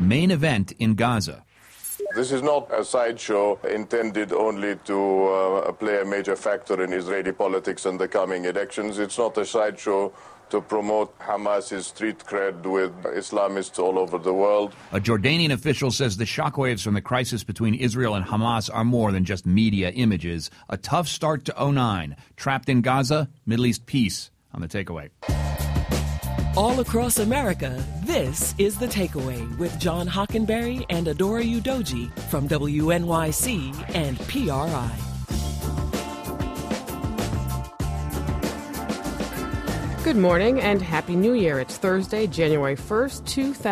main event in Gaza. This is not a sideshow intended only to play a major factor in Israeli politics and the coming elections. It's not a sideshow to promote Hamas's street cred with Islamists all over the world. A Jordanian official says the shockwaves from the crisis between Israel and Hamas are more than just media images. A tough start to 2009. Trapped in Gaza, Middle East peace on The Takeaway. All across America, this is The Takeaway with John Hockenberry and Adora Udoji from WNYC and PRI. Good morning and Happy New Year. It's Thursday, January 1st,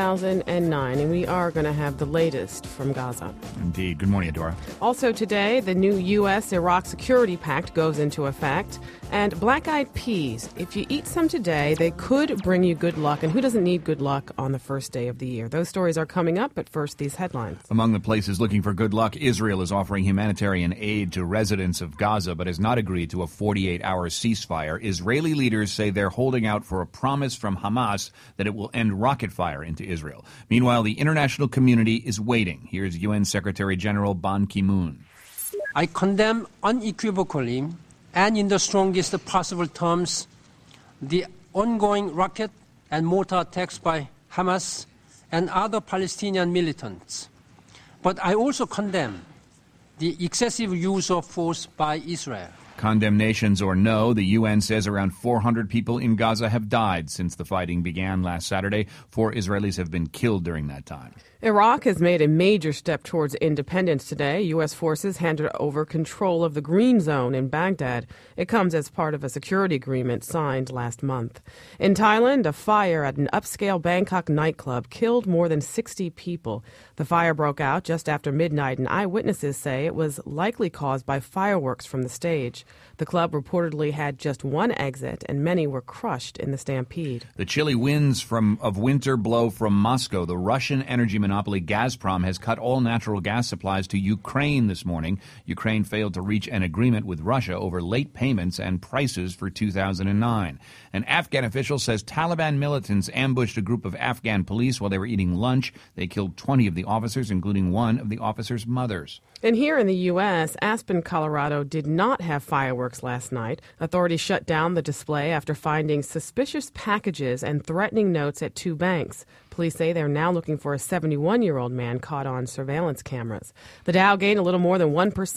2009, and we are going to have the latest from Gaza. Indeed. Good morning, Adora. Also today, the new U.S.-Iraq Security Pact goes into effect, and black-eyed peas. If you eat some today, they could bring you good luck, and who doesn't need good luck on the first day of the year? Those stories are coming up, but first, these headlines. Among the places looking for good luck, Israel is offering humanitarian aid to residents of Gaza, but has not agreed to a 48-hour ceasefire. Israeli leaders say they're holding out for a promise from Hamas that it will end rocket fire into Israel. Meanwhile, the international community is waiting. Here's UN Secretary General Ban Ki-moon. I condemn unequivocally and in the strongest possible terms the ongoing rocket and mortar attacks by Hamas and other Palestinian militants. But I also condemn the excessive use of force by Israel. Condemnations or no, the UN says around 400 people in Gaza have died since the fighting began last Saturday. 4 Israelis have been killed during that time. Iraq has made a major step towards independence today. U.S. forces handed over control of the Green Zone in Baghdad. It comes as part of a security agreement signed last month. In Thailand, a fire at an upscale Bangkok nightclub killed more than 60 people. The fire broke out just after midnight, and eyewitnesses say it was likely caused by fireworks from the stage. The club reportedly had just one exit, and many were crushed in the stampede. The chilly winds of winter blow from Moscow. The Russian energy monopoly Gazprom has cut all natural gas supplies to Ukraine this morning. Ukraine failed to reach an agreement with Russia over late payments and prices for 2009. An Afghan official says Taliban militants ambushed a group of Afghan police while they were eating lunch. They killed 20 of the officers, including one of the officers' mothers. And here in the U.S., Aspen, Colorado did not have fireworks last night. Authorities shut down the display after finding suspicious packages and threatening notes at 2 banks. Police say they're now looking for a 71-year-old man caught on surveillance cameras. The Dow gained a little more than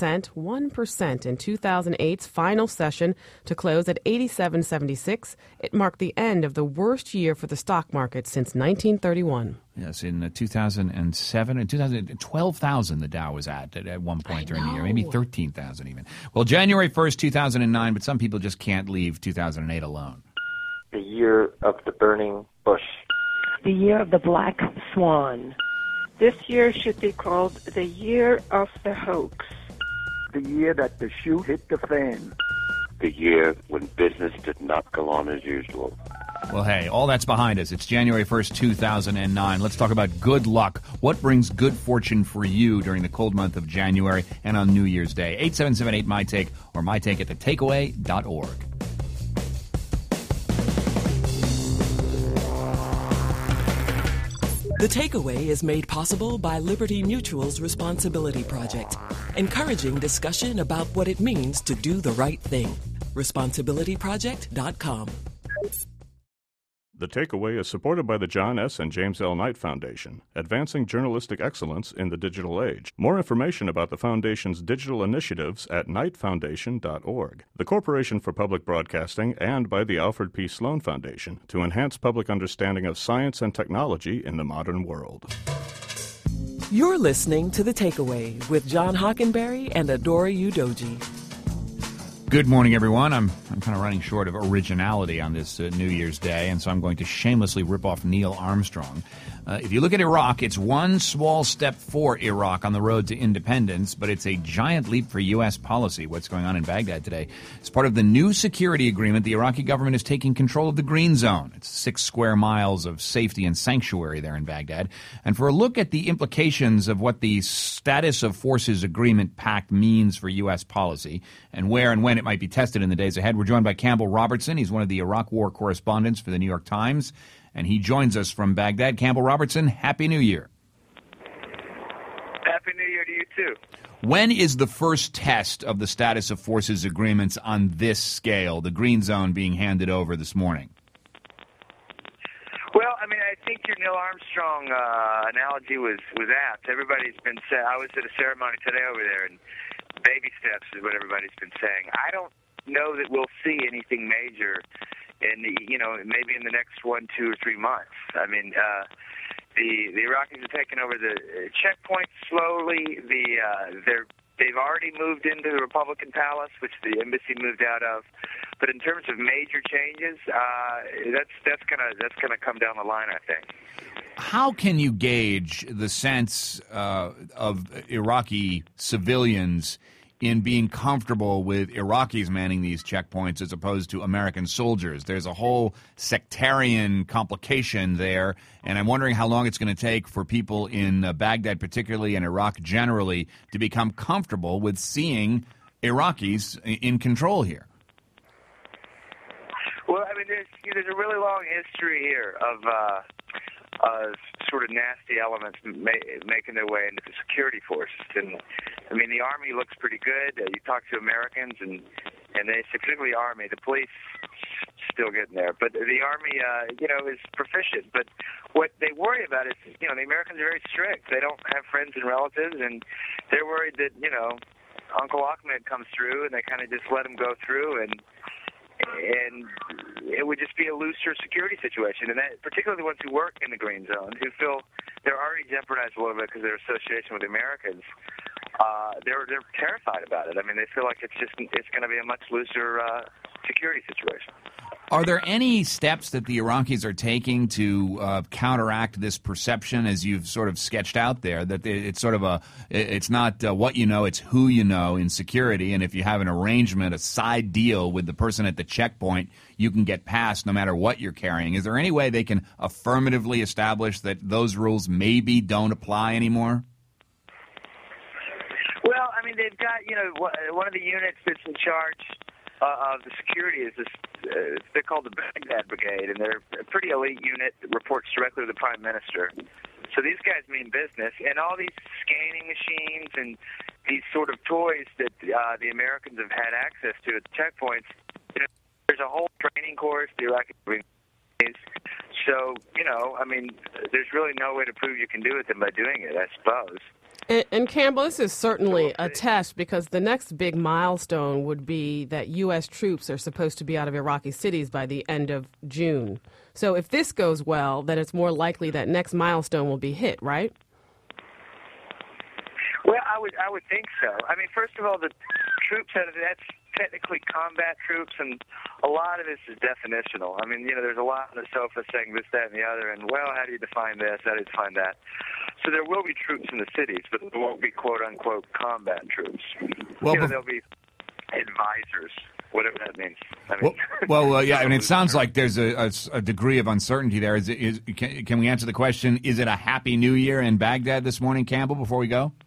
1% in 2008's final session to close at 87.76. It marked the end of the worst year for the stock market since 1931. Yes, in 2007 and 12,000 the Dow was at one point during the year, maybe 13,000 even. Well, January 1st, 2009, but some people just can't leave 2008 alone. The year of the burning bush. The year of the black swan. This year should be called the year of the hoax. The year that the shoe hit the fan. The year when business did not go on as usual. Well, hey, all that's behind us. It's January 1st, 2009. Let's talk about good luck. What brings good fortune for you during the cold month of January and on New Year's Day? 877-8-MY-TAKE or mytake at thetakeaway.org. The Takeaway is made possible by Liberty Mutual's Responsibility Project, encouraging discussion about what it means to do the right thing. ResponsibilityProject.com. The Takeaway is supported by the John S. and James L. Knight Foundation, advancing journalistic excellence in the digital age. More information about the Foundation's digital initiatives at knightfoundation.org. The Corporation for Public Broadcasting and by the Alfred P. Sloan Foundation to enhance public understanding of science and technology in the modern world. You're listening to The Takeaway with John Hockenberry and Adora Udoji. Good morning, everyone. I'm kind of running short of originality on this New Year's Day, and so I'm going to shamelessly rip off Neil Armstrong. If you look at Iraq, it's one small step for Iraq on the road to independence, but it's a giant leap for U.S. policy. What's going on in Baghdad today? As part of the new security agreement, the Iraqi government is taking control of the Green Zone. It's 6 square miles of safety and sanctuary there in Baghdad. And for a look at the implications of what the Status of Forces Agreement Pact means for U.S. policy and where and when it might be tested in the days ahead, we're joined by Campbell Robertson. He's one of the Iraq War correspondents for the New York Times, and he joins us from Baghdad. Campbell Robertson, Happy New Year. too. When is the first test of the status of forces agreements on this scale, the Green Zone being handed over this morning? Well, I mean, I think your Neil Armstrong analogy was apt. Everybody's been saying, I was at a ceremony today over there, and baby steps is what everybody's been saying. I don't know that we'll see anything major maybe in the next 1, 2, or 3 months. I mean, the Iraqis are taking over the checkpoints slowly. They've already moved into the Republican Palace, which the embassy moved out of. But in terms of major changes, that's gonna come down the line, I think. How can you gauge the sense of Iraqi civilians in being comfortable with Iraqis manning these checkpoints as opposed to American soldiers? There's a whole sectarian complication there, and I'm wondering how long it's going to take for people in Baghdad particularly and Iraq generally to become comfortable with seeing Iraqis in control here. Well, I mean, there's a really long history here of sort of nasty elements making their way into the security forces. And I mean, the Army looks pretty good. You talk to Americans, and they, particularly Army, the police still getting there. But the Army, is proficient. But what they worry about is, the Americans are very strict. They don't have friends and relatives, and they're worried that, Uncle Ahmed comes through, and they kind of just let him go through, and it would just be a looser security situation. And that, particularly the ones who work in the Green Zone, who feel they're already jeopardized a little bit because of their association with the Americans, they're terrified about it. I mean, they feel like it's going to be a much looser security situation. Are there any steps that the Iraqis are taking to counteract this perception, as you've sort of sketched out there, that it's sort of it's not what you know, it's who you know in security, and if you have an arrangement, a side deal with the person at the checkpoint, you can get past no matter what you're carrying? Is there any way they can affirmatively establish that those rules maybe don't apply anymore? Well, I mean, they've got, one of the units that's in charge of the security is this, they're called the Baghdad Brigade, and they're a pretty elite unit that reports directly to the Prime Minister. So these guys mean business, and all these scanning machines and these sort of toys that the Americans have had access to at the checkpoints, there's a whole training course the Iraqi Brigade. So, there's really no way to prove you can do it than by doing it, I suppose. And Campbell, this is certainly a test, because the next big milestone would be that U.S. troops are supposed to be out of Iraqi cities by the end of June. So if this goes well, then it's more likely that next milestone will be hit, right? Well, I would think so. I mean, first of all, the troops that's technically combat troops, and a lot of this is definitional. I mean, there's a lot on the sofa saying this, that, and the other, and, well, how do you define this? How do you define that? So there will be troops in the cities, but there won't be quote-unquote combat troops. Well, there'll be advisors, whatever that means. Yeah, and it sounds like there's a degree of uncertainty there. Can we answer the question, is it a Happy New Year in Baghdad this morning, Campbell, before we go?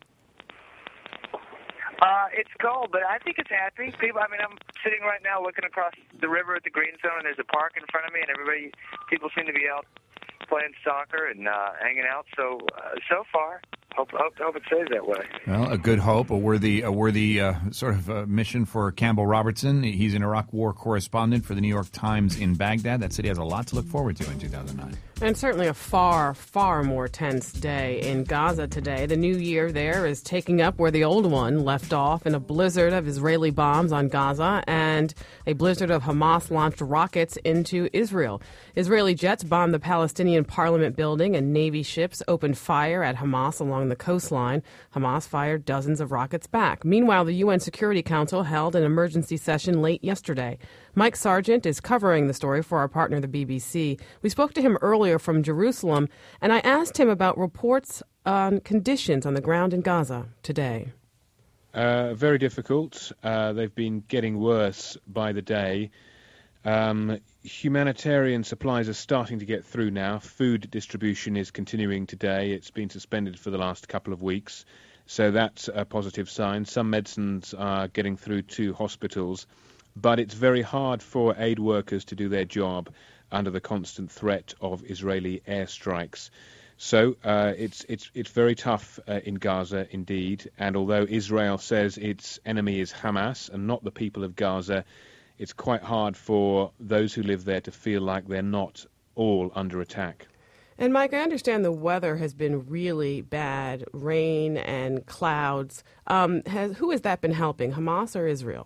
It's cold, but I think it's happy. People, I'm sitting right now looking across the river at the Green Zone, and there's a park in front of me, and people seem to be out playing soccer and hanging out. So far, hope it stays that way. Well, a good hope, a worthy sort of mission for Campbell Robertson. He's an Iraq war correspondent for the New York Times in Baghdad. That city has a lot to look forward to in 2009. And certainly a far, far more tense day in Gaza today. The new year there is taking up where the old one left off in a blizzard of Israeli bombs on Gaza and a blizzard of Hamas-launched rockets into Israel. Israeli jets bombed the Palestinian parliament building, and Navy ships opened fire at Hamas along the coastline. Hamas fired dozens of rockets back. Meanwhile, the UN Security Council held an emergency session late yesterday. Mike Sargent is covering the story for our partner, the BBC. We spoke to him earlier from Jerusalem, and I asked him about reports on conditions on the ground in Gaza today. Very difficult. They've been getting worse by the day. Humanitarian supplies are starting to get through now. Food distribution is continuing today. It's been suspended for the last couple of weeks, so that's a positive sign. Some medicines are getting through to hospitals, but it's very hard for aid workers to do their job under the constant threat of Israeli airstrikes. So it's very tough in Gaza indeed, and although Israel says its enemy is Hamas and not the people of Gaza, it's quite hard for those who live there to feel like they're not all under attack. And Mike, I understand the weather has been really bad, rain and clouds. Who has that been helping, Hamas or Israel?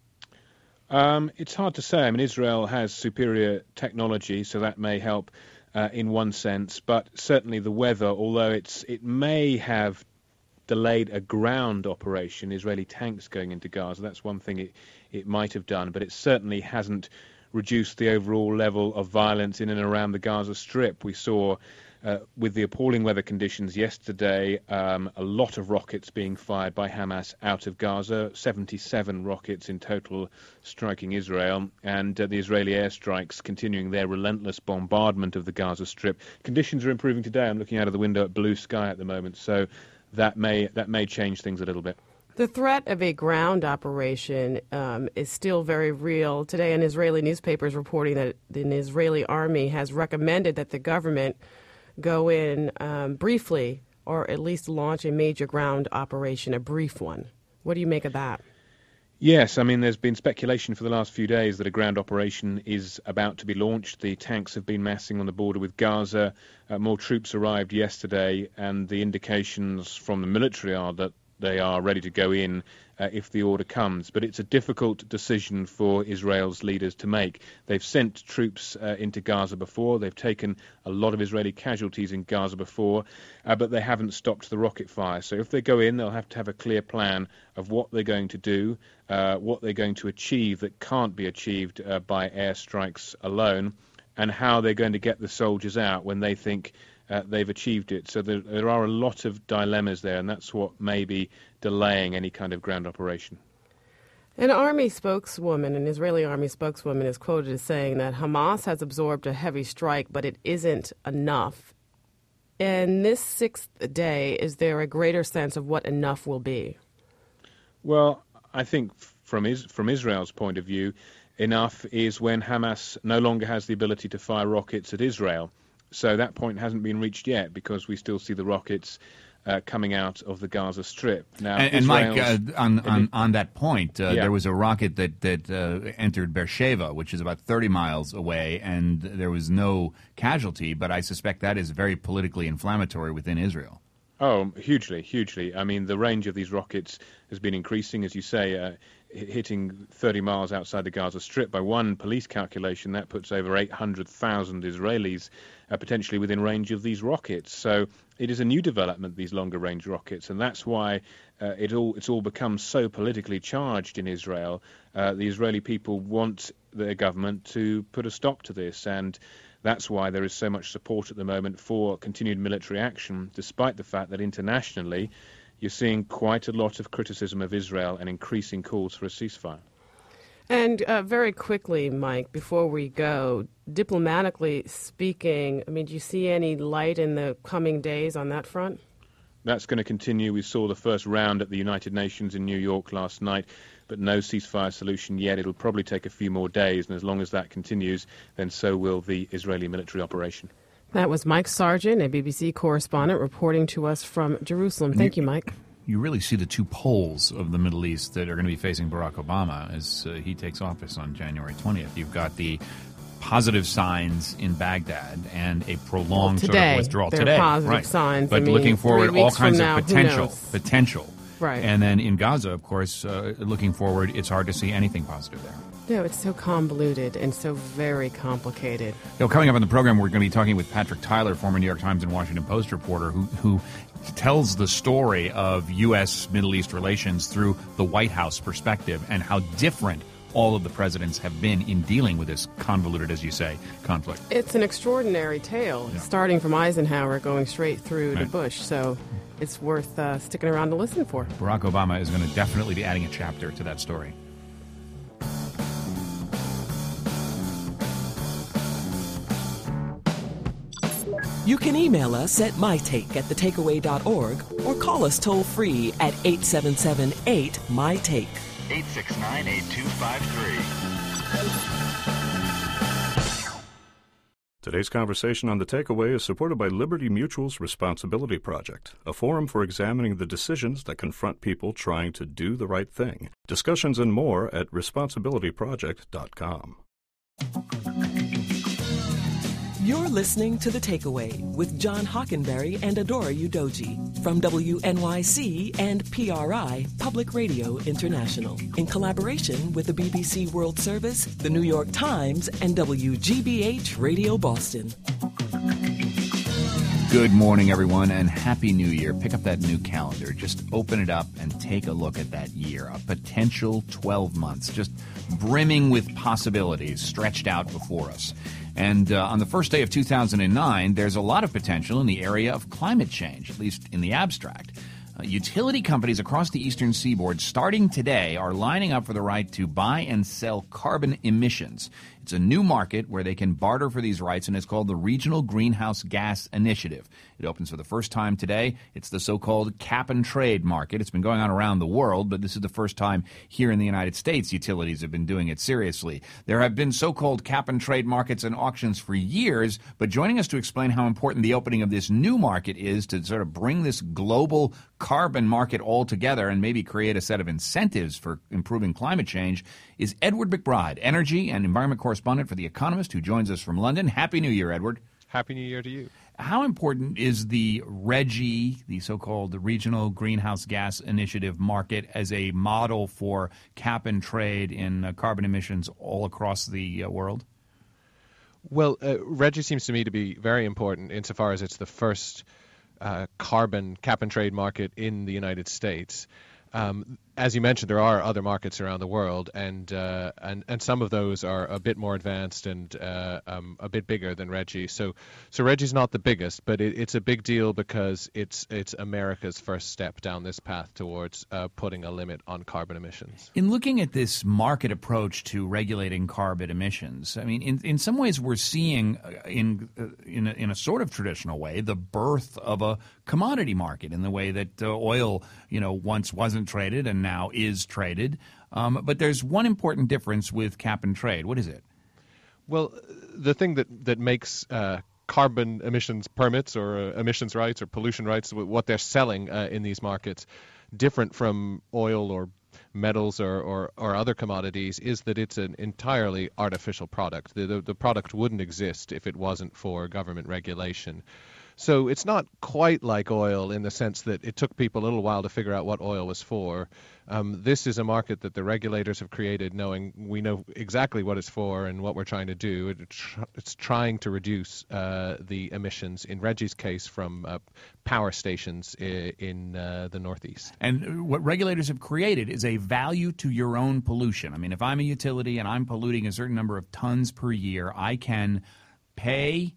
It's hard to say. I mean, Israel has superior technology, so that may help in one sense. But certainly the weather, although it may have delayed a ground operation, Israeli tanks going into Gaza, that's one thing it might have done. But it certainly hasn't reduced the overall level of violence in and around the Gaza Strip. We saw, with the appalling weather conditions yesterday, a lot of rockets being fired by Hamas out of Gaza, 77 rockets in total striking Israel, and the Israeli airstrikes continuing their relentless bombardment of the Gaza Strip. Conditions are improving today. I'm looking out of the window at blue sky at the moment, so that may change things a little bit. The threat of a ground operation is still very real. Today, an Israeli newspaper is reporting that an Israeli army has recommended that the government go in briefly or at least launch a major ground operation, a brief one. What do you make of that? Yes, I mean, there's been speculation for the last few days that a ground operation is about to be launched. The tanks have been massing on the border with Gaza. More troops arrived yesterday, and the indications from the military are that they are ready to go in if the order comes. But it's a difficult decision for Israel's leaders to make. They've sent troops into Gaza before. They've taken a lot of Israeli casualties in Gaza before, but they haven't stopped the rocket fire. So if they go in, they'll have to have a clear plan of what they're going to do, what they're going to achieve that can't be achieved by airstrikes alone, and how they're going to get the soldiers out when they think they've achieved it. So there are a lot of dilemmas there, and that's what may be delaying any kind of ground operation. An Israeli army spokeswoman is quoted as saying that Hamas has absorbed a heavy strike, but it isn't enough. In this sixth day, is there a greater sense of what enough will be? Well, I think from Israel's point of view, enough is when Hamas no longer has the ability to fire rockets at Israel. So that point hasn't been reached yet because we still see the rockets coming out of the Gaza Strip. Now, and Mike, on that point, there was a rocket that entered Beersheba, which is about 30 miles away, and there was no casualty, but I suspect that is very politically inflammatory within Israel. Oh, hugely, hugely. I mean, the range of these rockets has been increasing, as you say, hitting 30 miles outside the Gaza Strip. By one police calculation, that puts over 800,000 Israelis potentially within range of these rockets. So it is a new development, these longer-range rockets, and that's why it's all become so politically charged in Israel. The Israeli people want their government to put a stop to this, and that's why there is so much support at the moment for continued military action, despite the fact that internationally you're seeing quite a lot of criticism of Israel and increasing calls for a ceasefire. And very quickly, Mike, before we go, diplomatically speaking, I mean, do you see any light in the coming days on that front? That's going to continue. We saw the first round at the United Nations in New York last night, but no ceasefire solution yet. It'll probably take a few more days, and as long as that continues, then so will the Israeli military operation. That was Mike Sargent, a BBC correspondent, reporting to us from Jerusalem. Thank you, Mike. You really see the two poles of the Middle East that are going to be facing Barack Obama as he takes office on January 20th. You've got the positive signs in Baghdad and a prolonged sort of withdrawal today. Positive signs. But looking forward, all kinds of potential. Right. And then in Gaza, of course, looking forward, it's hard to see anything positive there. No, it's so convoluted and so very complicated. Coming up on the program, we're going to be talking with Patrick Tyler, former New York Times and Washington Post reporter, who tells the story of U.S.-Middle East relations through the White House perspective and how different all of the presidents have been in dealing with this convoluted, as you say, conflict. It's an extraordinary tale, starting from Eisenhower, going straight through to Bush. So it's worth sticking around to listen for. Barack Obama is going to definitely be adding a chapter to that story. You can email us at mytake@thetakeaway.org or call us toll-free at 877-8-MY-TAKE. 869-8253. Today's conversation on The Takeaway is supported by Liberty Mutual's Responsibility Project, a forum for examining the decisions that confront people trying to do the right thing. Discussions and more at responsibilityproject.com. You're listening to The Takeaway with John Hockenberry and Adora Udoji from WNYC and PRI, Public Radio International, in collaboration with the BBC World Service, the New York Times, and WGBH Radio Boston. Good morning, everyone, and Happy New Year. Pick up that new calendar. Just open it up and take a look at that year. A potential 12 months, just brimming with possibilities stretched out before us. And on the first day of 2009, there's a lot of potential in the area of climate change, at least in the abstract. Utility companies across the eastern seaboard, starting today, are lining up for the right to buy and sell carbon emissions. It's a new market where they can barter for these rights, and it's called the Regional Greenhouse Gas Initiative. It opens for the first time today. It's the so-called cap-and-trade market. It's been going on around the world, but this is the first time here in the United States utilities have been doing it seriously. There have been so-called cap-and-trade markets and auctions for years, but joining us to explain how important the opening of this new market is to sort of bring this global carbon market all together and maybe create a set of incentives for improving climate change is Edward McBride, energy and environment correspondent for The Economist, who joins us from London. Happy New Year, Edward. Happy New Year to you. How important is the RGGI, the so-called Regional Greenhouse Gas Initiative market, as a model for cap and trade in carbon emissions all across the world? Well, RGGI seems to me to be very important insofar as it's the first carbon cap and trade market in the United States. As you mentioned, there are other markets around the world, and some of those are a bit more advanced and a bit bigger than RGGI. So RGGI's not the biggest, but it's a big deal because it's America's first step down this path towards putting a limit on carbon emissions. In looking at this market approach to regulating carbon emissions, I mean, in some ways we're seeing in a sort of traditional way the birth of a commodity market in the way that oil, once wasn't traded and now is traded. But there's one important difference with cap and trade. What is it? Well, the thing that makes carbon emissions permits or emissions rights or pollution rights, what they're selling in these markets, different from oil or metals or other commodities, is that it's an entirely artificial product. The product wouldn't exist if it wasn't for government regulation. So it's not quite like oil in the sense that it took people a little while to figure out what oil was for. This is a market that the regulators have created knowing we know exactly what it's for and what we're trying to do. It's trying to reduce the emissions, in RGGI's case, from power stations in the Northeast. And what regulators have created is a value to your own pollution. I mean, if I'm a utility and I'm polluting a certain number of tons per year, I can pay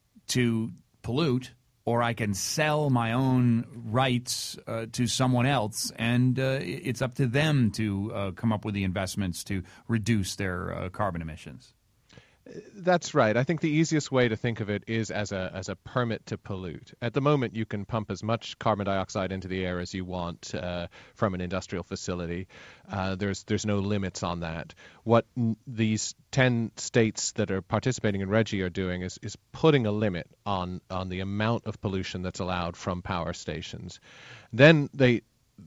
to pollute, or I can sell my own rights to someone else, and it's up to them to come up with the investments to reduce their carbon emissions. That's right. I think the easiest way to think of it is as a permit to pollute. At the moment, you can pump as much carbon dioxide into the air as you want from an industrial facility. There's no limits on that. What these 10 states that are participating in RGGI are doing is putting a limit on the amount of pollution that's allowed from power stations. Then they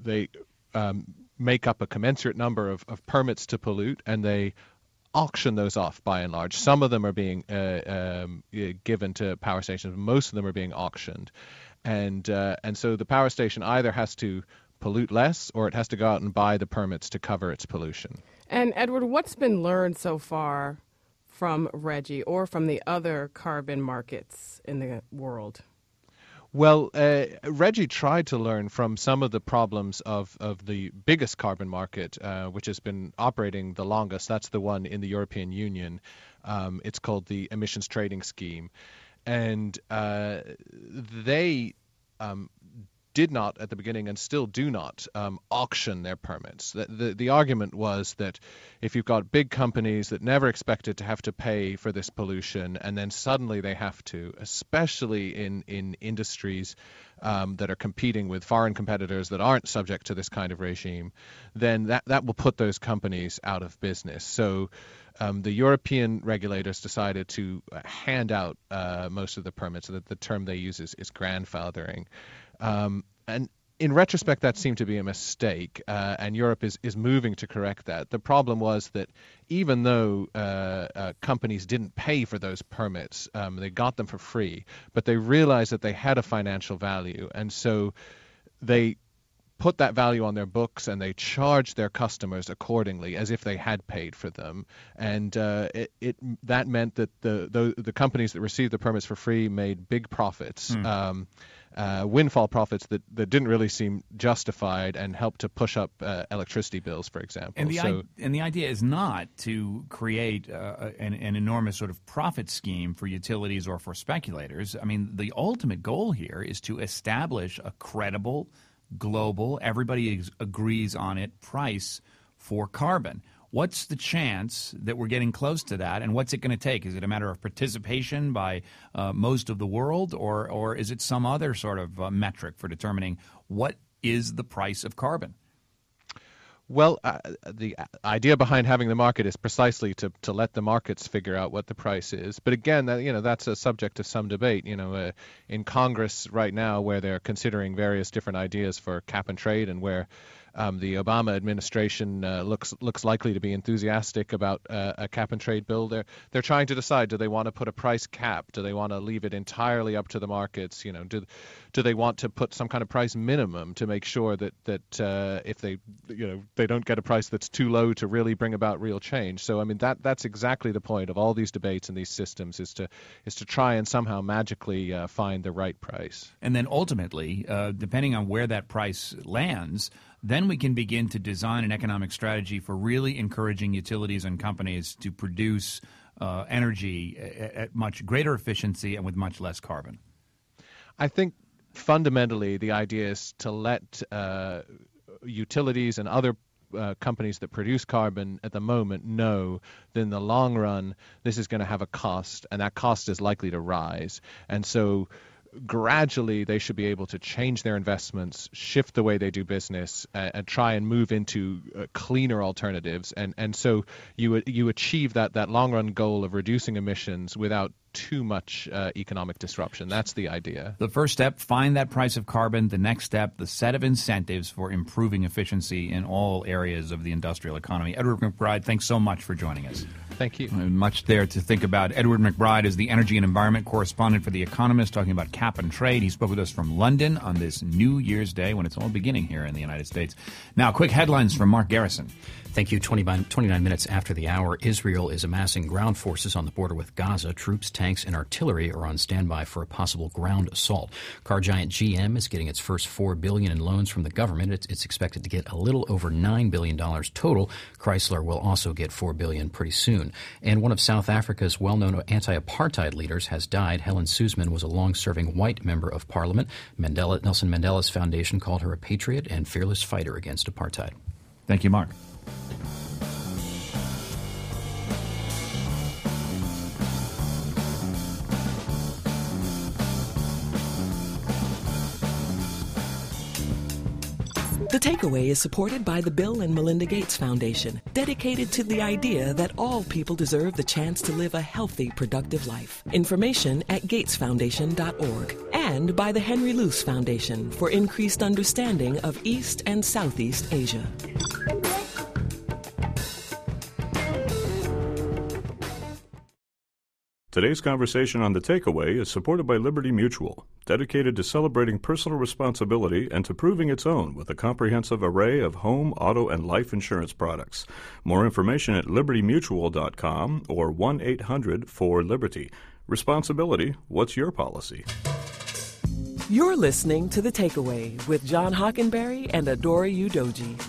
make up a commensurate number of permits to pollute, and they auction those off by and large. Some of them are being given to power stations. Most of them are being auctioned. And so the power station either has to pollute less or it has to go out and buy the permits to cover its pollution. And Edward, what's been learned so far from RGGI or from the other carbon markets in the world? Well, RGGI tried to learn from some of the problems of the biggest carbon market, which has been operating the longest. That's the one in the European Union. It's called the Emissions Trading Scheme. And they did not at the beginning and still do not auction their permits. The argument was that if you've got big companies that never expected to have to pay for this pollution and then suddenly they have to, especially in industries that are competing with foreign competitors that aren't subject to this kind of regime, then that will put those companies out of business. So the European regulators decided to hand out most of the permits. So that the term they use is grandfathering. And in retrospect, that seemed to be a mistake, and Europe is moving to correct that. The problem was that even though companies didn't pay for those permits, they got them for free, but they realized that they had a financial value, and so they put that value on their books and they charged their customers accordingly as if they had paid for them. And that meant that the companies that received the permits for free made big profits. Windfall profits that didn't really seem justified and helped to push up electricity bills, for example. And the idea is not to create an enormous sort of profit scheme for utilities or for speculators. I mean, the ultimate goal here is to establish a credible, global, everybody agrees on it, price for carbon. What's the chance that we're getting close to that, and what's it going to take? Is it a matter of participation by most of the world, or is it some other sort of metric for determining what is the price of carbon? Well, the idea behind having the market is precisely to let the markets figure out what the price is. But again, that's a subject of some debate. In Congress right now, where they're considering various different ideas for cap and trade, and where the Obama administration looks likely to be enthusiastic about a cap and trade bill. They're trying to decide: do they want to put a price cap? Do they want to leave it entirely up to the markets? Do they want to put some kind of price minimum to make sure that if they don't get a price that's too low to really bring about real change? So I mean that's exactly the point of all these debates and these systems is to try and somehow magically find the right price. And then ultimately, depending on where that price lands, then we can begin to design an economic strategy for really encouraging utilities and companies to produce energy at much greater efficiency and with much less carbon. I think fundamentally the idea is to let utilities and other companies that produce carbon at the moment know that in the long run this is going to have a cost, and that cost is likely to rise. And so gradually they should be able to change their investments, shift the way they do business, and try and move into cleaner alternatives. And so you achieve that long-run goal of reducing emissions without too much economic disruption. That's the idea. The first step, find that price of carbon. The next step, the set of incentives for improving efficiency in all areas of the industrial economy. Edward McBride, thanks so much for joining us. Thank you. Much there to think about. Edward McBride is the energy and environment correspondent for The Economist, talking about cap and trade. He spoke with us from London on this New Year's Day when it's all beginning here in the United States. Now, quick headlines from Mark Garrison. Thank you. 29 minutes after the hour, Israel is amassing ground forces on the border with Gaza. Troops, tanks, and artillery are on standby for a possible ground assault. Car giant GM is getting its first $4 billion in loans from the government. It's expected to get a little over $9 billion total. Chrysler will also get $4 billion pretty soon. And one of South Africa's well-known anti-apartheid leaders has died. Helen Suzman was a long-serving white member of parliament. Nelson Mandela's foundation called her a patriot and fearless fighter against apartheid. Thank you, Mark. The Takeaway is supported by the Bill and Melinda Gates Foundation, dedicated to the idea that all people deserve the chance to live a healthy, productive life. Information at gatesfoundation.org. And by the Henry Luce Foundation for increased understanding of East and Southeast Asia. Today's conversation on The Takeaway is supported by Liberty Mutual, dedicated to celebrating personal responsibility and to proving its own with a comprehensive array of home, auto, and life insurance products. More information at libertymutual.com or 1-800-4LIBERTY. Responsibility, what's your policy? You're listening to The Takeaway with John Hockenberry and Adora Udoji.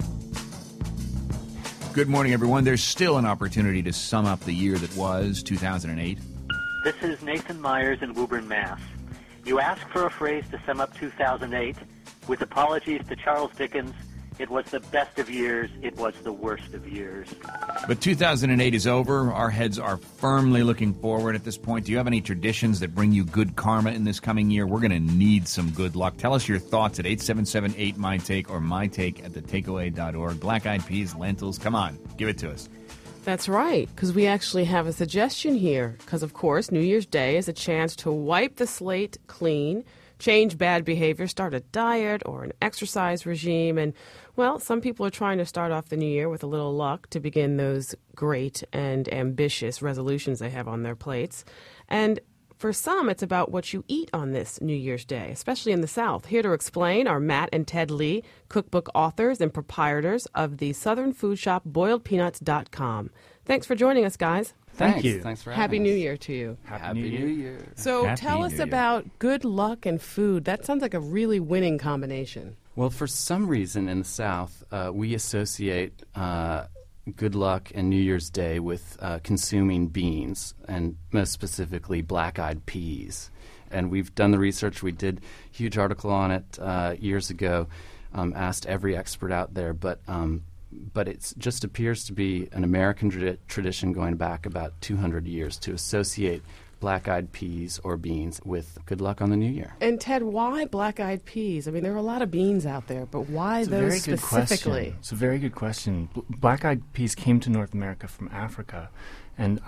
Good morning, everyone. There's still an opportunity to sum up the year that was 2008. This is Nathan Myers in Woburn, Mass. You asked for a phrase to sum up 2008. With apologies to Charles Dickens, it was the best of years, it was the worst of years. But 2008 is over. Our heads are firmly looking forward at this point. Do you have any traditions that bring you good karma in this coming year? We're going to need some good luck. Tell us your thoughts at 877-8-MY-TAKE or mytake@thetakeaway.org. Black-eyed peas, lentils, come on, give it to us. That's right, because we actually have a suggestion here. Because, of course, New Year's Day is a chance to wipe the slate clean, change bad behavior, start a diet or an exercise regime. And, well, some people are trying to start off the new year with a little luck to begin those great and ambitious resolutions they have on their plates. And for some, it's about what you eat on this New Year's Day, especially in the South. Here to explain are Matt and Ted Lee, cookbook authors and proprietors of the Southern food shop BoiledPeanuts.com. Thanks for joining us, guys. Thank you. Thanks for having Happy us. New Year to you. Happy New Year. So tell us about good luck and food. That sounds like a really winning combination. Well, for some reason in the South, we associate good luck and New Year's Day with consuming beans, and most specifically black-eyed peas. And we've done the research. We did a huge article on it years ago, asked every expert out there, but it just appears to be an American tradition going back about 200 years to associate black-eyed peas or beans with good luck on the new year. And Ted, why black-eyed peas? I mean, there are a lot of beans out there, but why those specifically? It's a very good question. Black-eyed peas came to North America from Africa, and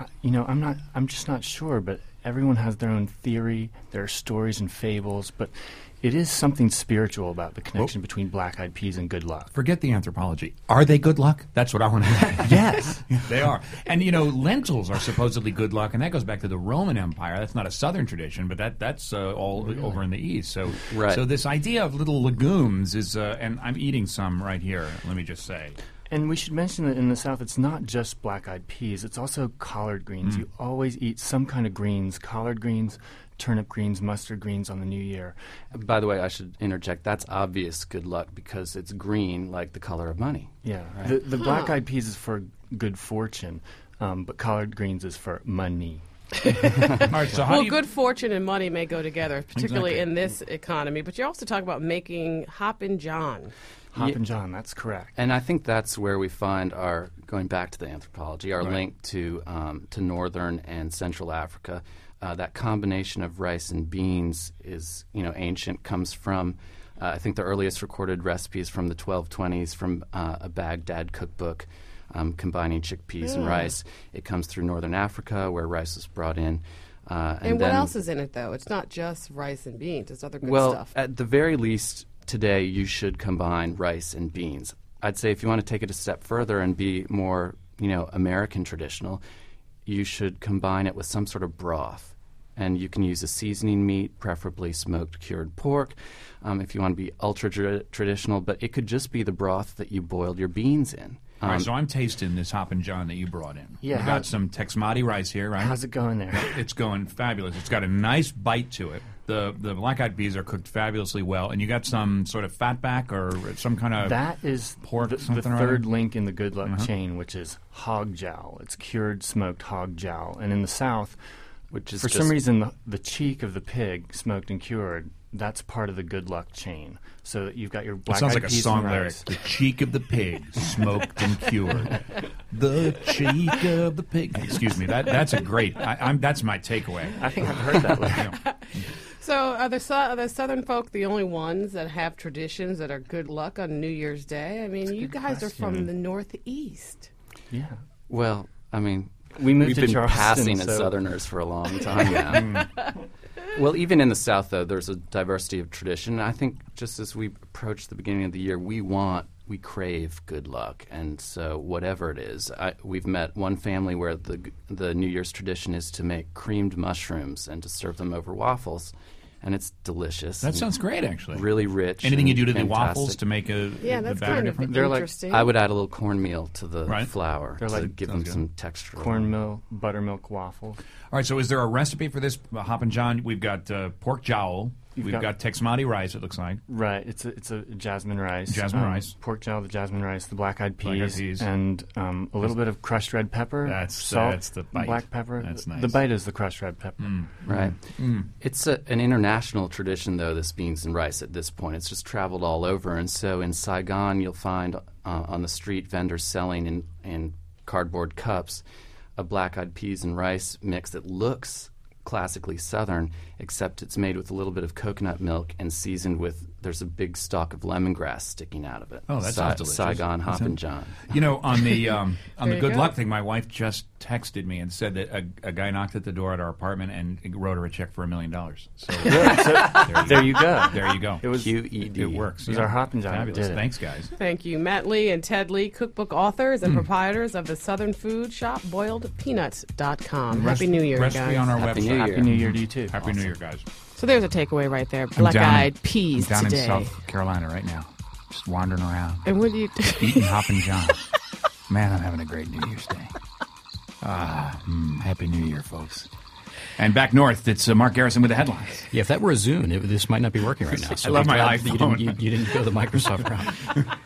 I'm just not sure, but everyone has their own theory. There are stories and fables, but it is something spiritual about the connection between black-eyed peas and good luck. Forget the anthropology. Are they good luck? That's what I want to know. Yes. They are. And, lentils are supposedly good luck, and that goes back to the Roman Empire. That's not a Southern tradition, but that's all over in the East. So, right. So this idea of little legumes is, and I'm eating some right here, let me just say. And we should mention that in the South, it's not just black-eyed peas. It's also collard greens. You always eat some kind of greens, collard greens, turnip greens, mustard greens on the new year. By the way, I should interject, that's obvious good luck because it's green like the color of money. Yeah. Right? The black-eyed peas is for good fortune, but collard greens is for money. All right, so good fortune and money may go together, particularly in this economy, but you also talk about making Hoppin' John. Hoppin' John, that's correct. And I think that's where we find our, going back to the anthropology, our link to northern and central Africa. That combination of rice and beans is, ancient, comes from, I think the earliest recorded recipes from the 1220s from a Baghdad cookbook combining chickpeas and rice. It comes through northern Africa where rice was brought in. And what else is in it, though? It's not just rice and beans. It's other good stuff. Well, at the very least, today you should combine rice and beans. I'd say if you want to take it a step further and be more, American traditional, you should combine it with some sort of broth. And you can use a seasoning meat, preferably smoked cured pork, if you want to be ultra-traditional. But it could just be the broth that you boiled your beans in. All right, so I'm tasting this Hoppin' John that you brought in. Yeah. We got some Texmati rice here, right? How's it going there? It's going fabulous. It's got a nice bite to it. The black-eyed peas are cooked fabulously well, and you got some sort of fatback or some kind of that is pork. The third link in the good luck chain, which is hog jowl. It's cured smoked hog jowl, and in the South, which is for some reason the cheek of the pig smoked and cured. That's part of the good luck chain. So that you've got your black-eyed peas. It sounds like a song and lyric. rice. The cheek of the pig, smoked and cured. The cheek of the pig. Excuse me. That's a great. That's my takeaway. I think I've heard that one. So are the Southern folk the only ones that have traditions that are good luck on New Year's Day? I mean, you guys are from the Northeast. Yeah. Well, I mean, we've been Charleston, passing as Southerners for a long time now. Well, even in the South, though, there's a diversity of tradition. I think just as we approach the beginning of the year, we crave good luck. And so whatever it is, we've met one family where the New Year's tradition is to make creamed mushrooms and to serve them over waffles. And it's delicious. That sounds great, actually. Really rich. Anything you do to fantastic. the waffles to make the that's batter kind of different? interesting. I would add a little cornmeal to the flour to give them good. some texture. Cornmeal, buttermilk waffle. All right, so is there a recipe for this Hoppin' John? We've got pork jowl. We've got Texmati rice, it looks like. Right. It's a jasmine rice. Jasmine rice. Pork jowl, the jasmine rice, the black-eyed peas, and a little bit of crushed red pepper. Salt, that's the bite. Black pepper. That's nice. The bite is the crushed red pepper. Right. It's an international tradition, though, this beans and rice at this point. It's just traveled all over. And so in Saigon, you'll find on the street vendors selling in cardboard cups a black-eyed peas and rice mix that looks classically Southern, except it's made with a little bit of coconut milk and seasoned with, there's a big stalk of lemongrass sticking out of it. Oh, that sounds delicious. Saigon Hoppin' John. You know, on the good luck thing, my wife just texted me and said that a guy knocked at the door at our apartment and wrote her a check for $1 million. So there you go. There you go. It was QED. It works. It was our Hoppin' John. Fabulous. Did it. Thanks, guys. Thank you. Matt Lee and Ted Lee, cookbook authors and proprietors of the Southern food shop, BoiledPeanuts.com. Happy New Year, Recipe guys. on our Happy website. New Year. Happy New Year to you, too. Happy New Year, guys. So there's a takeaway right there. Black-eyed peas I'm down today. in South Carolina right now, just wandering around, And what do you eating Hoppin' John. Man, I'm having a great New Year's Day. Happy New Year, folks. And back north, it's Mark Garrison with the headlines. Yeah, if that were a Zune, this might not be working right now. So I love I'm my glad that iPhone. You didn't go the Microsoft route.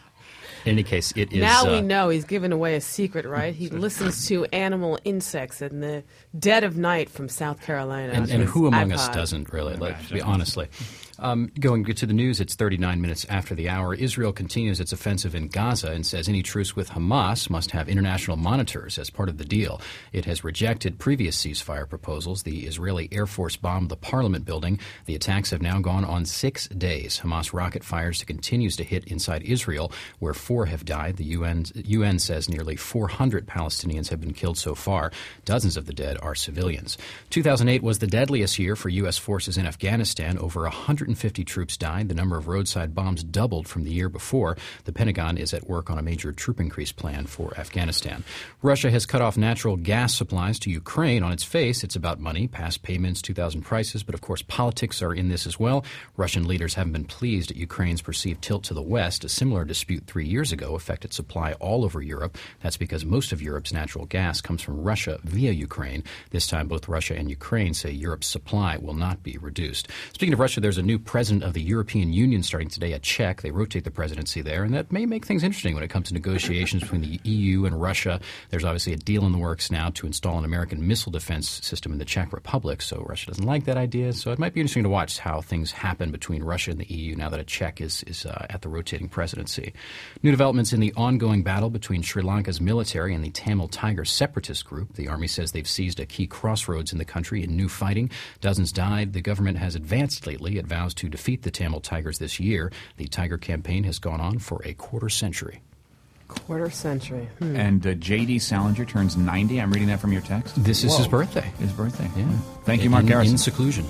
In any case, it is... Now we know he's giving away a secret, right? He listens to animal insects in the dead of night from South Carolina. And on his who among iPod. us doesn't, really? Let's be honestly. Going to the news, it's 39 minutes after the hour. Israel continues its offensive in Gaza and says any truce with Hamas must have international monitors as part of the deal. It has rejected previous ceasefire proposals. The Israeli Air Force bombed the parliament building. The attacks have now gone on 6 days. Hamas rocket fires continues to hit inside Israel, where 4 have died. The UN says nearly 400 Palestinians have been killed so far. Dozens of the dead are civilians. 2008 was the deadliest year for U.S. forces in Afghanistan. Over 150 troops died. The number of roadside bombs doubled from the year before. The Pentagon is at work on a major troop increase plan for Afghanistan. Russia has cut off natural gas supplies to Ukraine. On its face, it's about money, past payments, 2000 prices, but of course politics are in this as well. Russian leaders haven't been pleased at Ukraine's perceived tilt to the West. A similar dispute 3 years ago affected supply all over Europe. That's because most of Europe's natural gas comes from Russia via Ukraine. This time, both Russia and Ukraine say Europe's supply will not be reduced. Speaking of Russia, there's a new president of the European Union starting today, a Czech. They rotate the presidency there, and that may make things interesting when it comes to negotiations between the EU and Russia. There's obviously a deal in the works now to install an American missile defense system in the Czech Republic, so Russia doesn't like that idea. So it might be interesting to watch how things happen between Russia and the EU now that a Czech is at the rotating presidency. New developments in the ongoing battle between Sri Lanka's military and the Tamil Tiger separatist group. The army says they've seized a key crossroads in the country in new fighting. Dozens died. The government has advanced lately. It vows to defeat the Tamil Tigers this year. The Tiger campaign has gone on for a quarter century. Quarter century. And J.D. Salinger turns 90. I'm reading that from your text. This is his birthday. His birthday. Yeah. Thank you, Mark Garrison. In seclusion.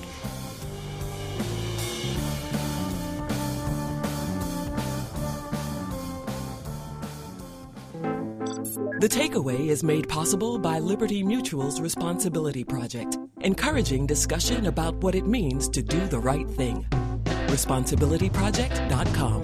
The Takeaway is made possible by Liberty Mutual's Responsibility Project, encouraging discussion about what it means to do the right thing. ResponsibilityProject.com.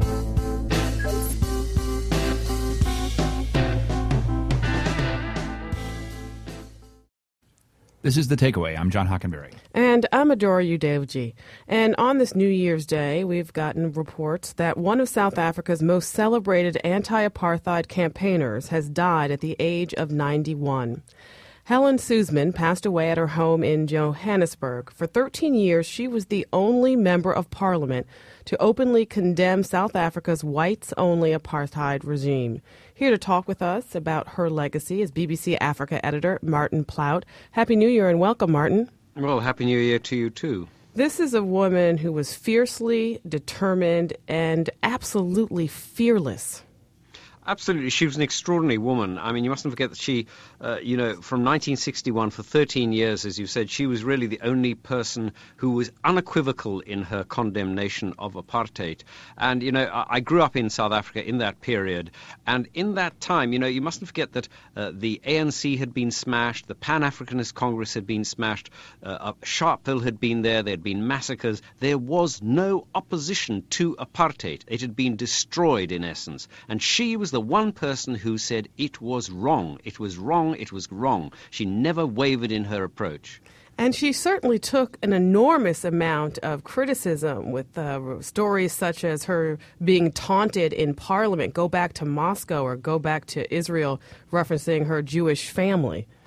This is The Takeaway. I'm John Hockenberry. And I'm Adora Udoji. And on this New Year's Day, we've gotten reports that one of South Africa's most celebrated anti-apartheid campaigners has died at the age of 91. Helen Suzman passed away at her home in Johannesburg. For 13 years, she was the only member of parliament to openly condemn South Africa's whites-only apartheid regime. Here to talk with us about her legacy is BBC Africa editor Martin Plaut. Happy New Year and welcome, Martin. Well, Happy New Year to you, too. This is a woman who was fiercely determined and absolutely fearless. Absolutely. She was an extraordinary woman. I mean, you mustn't forget that she, from 1961 for 13 years, as you said, she was really the only person who was unequivocal in her condemnation of apartheid. And, I grew up in South Africa in that period. And in that time, you mustn't forget that the ANC had been smashed, the Pan-Africanist Congress had been smashed, Sharpeville had been there had been massacres. There was no opposition to apartheid. It had been destroyed, in essence. And she was the one person who said it was wrong. It was wrong. It was wrong. She never wavered in her approach. And she certainly took an enormous amount of criticism with stories such as her being taunted in Parliament, go back to Moscow or go back to Israel, referencing her Jewish family.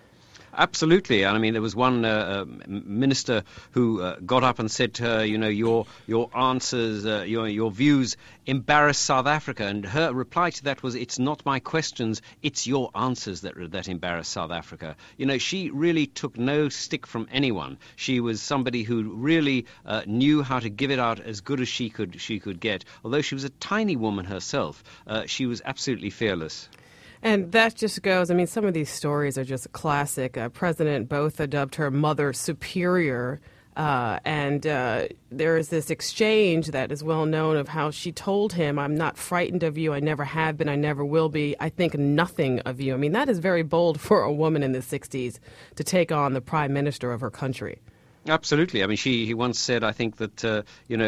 Absolutely. I mean, there was one minister who got up and said to her, your answers, your views embarrass South Africa. And her reply to that was, it's not my questions, it's your answers that embarrass South Africa. She really took no stick from anyone. She was somebody who really knew how to give it out as good as she could get. Although she was a tiny woman herself, she was absolutely fearless. And that just goes, some of these stories are just classic. President Botha dubbed her Mother Superior. And there is this exchange that is well known of how she told him, I'm not frightened of you. I never have been. I never will be. I think nothing of you. That is very bold for a woman in the 60s to take on the prime minister of her country. Absolutely. He once said, I think, that,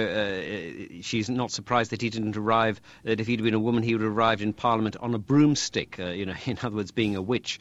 she's not surprised that he didn't arrive, that if he'd been a woman, he would have arrived in Parliament on a broomstick, in other words, being a witch.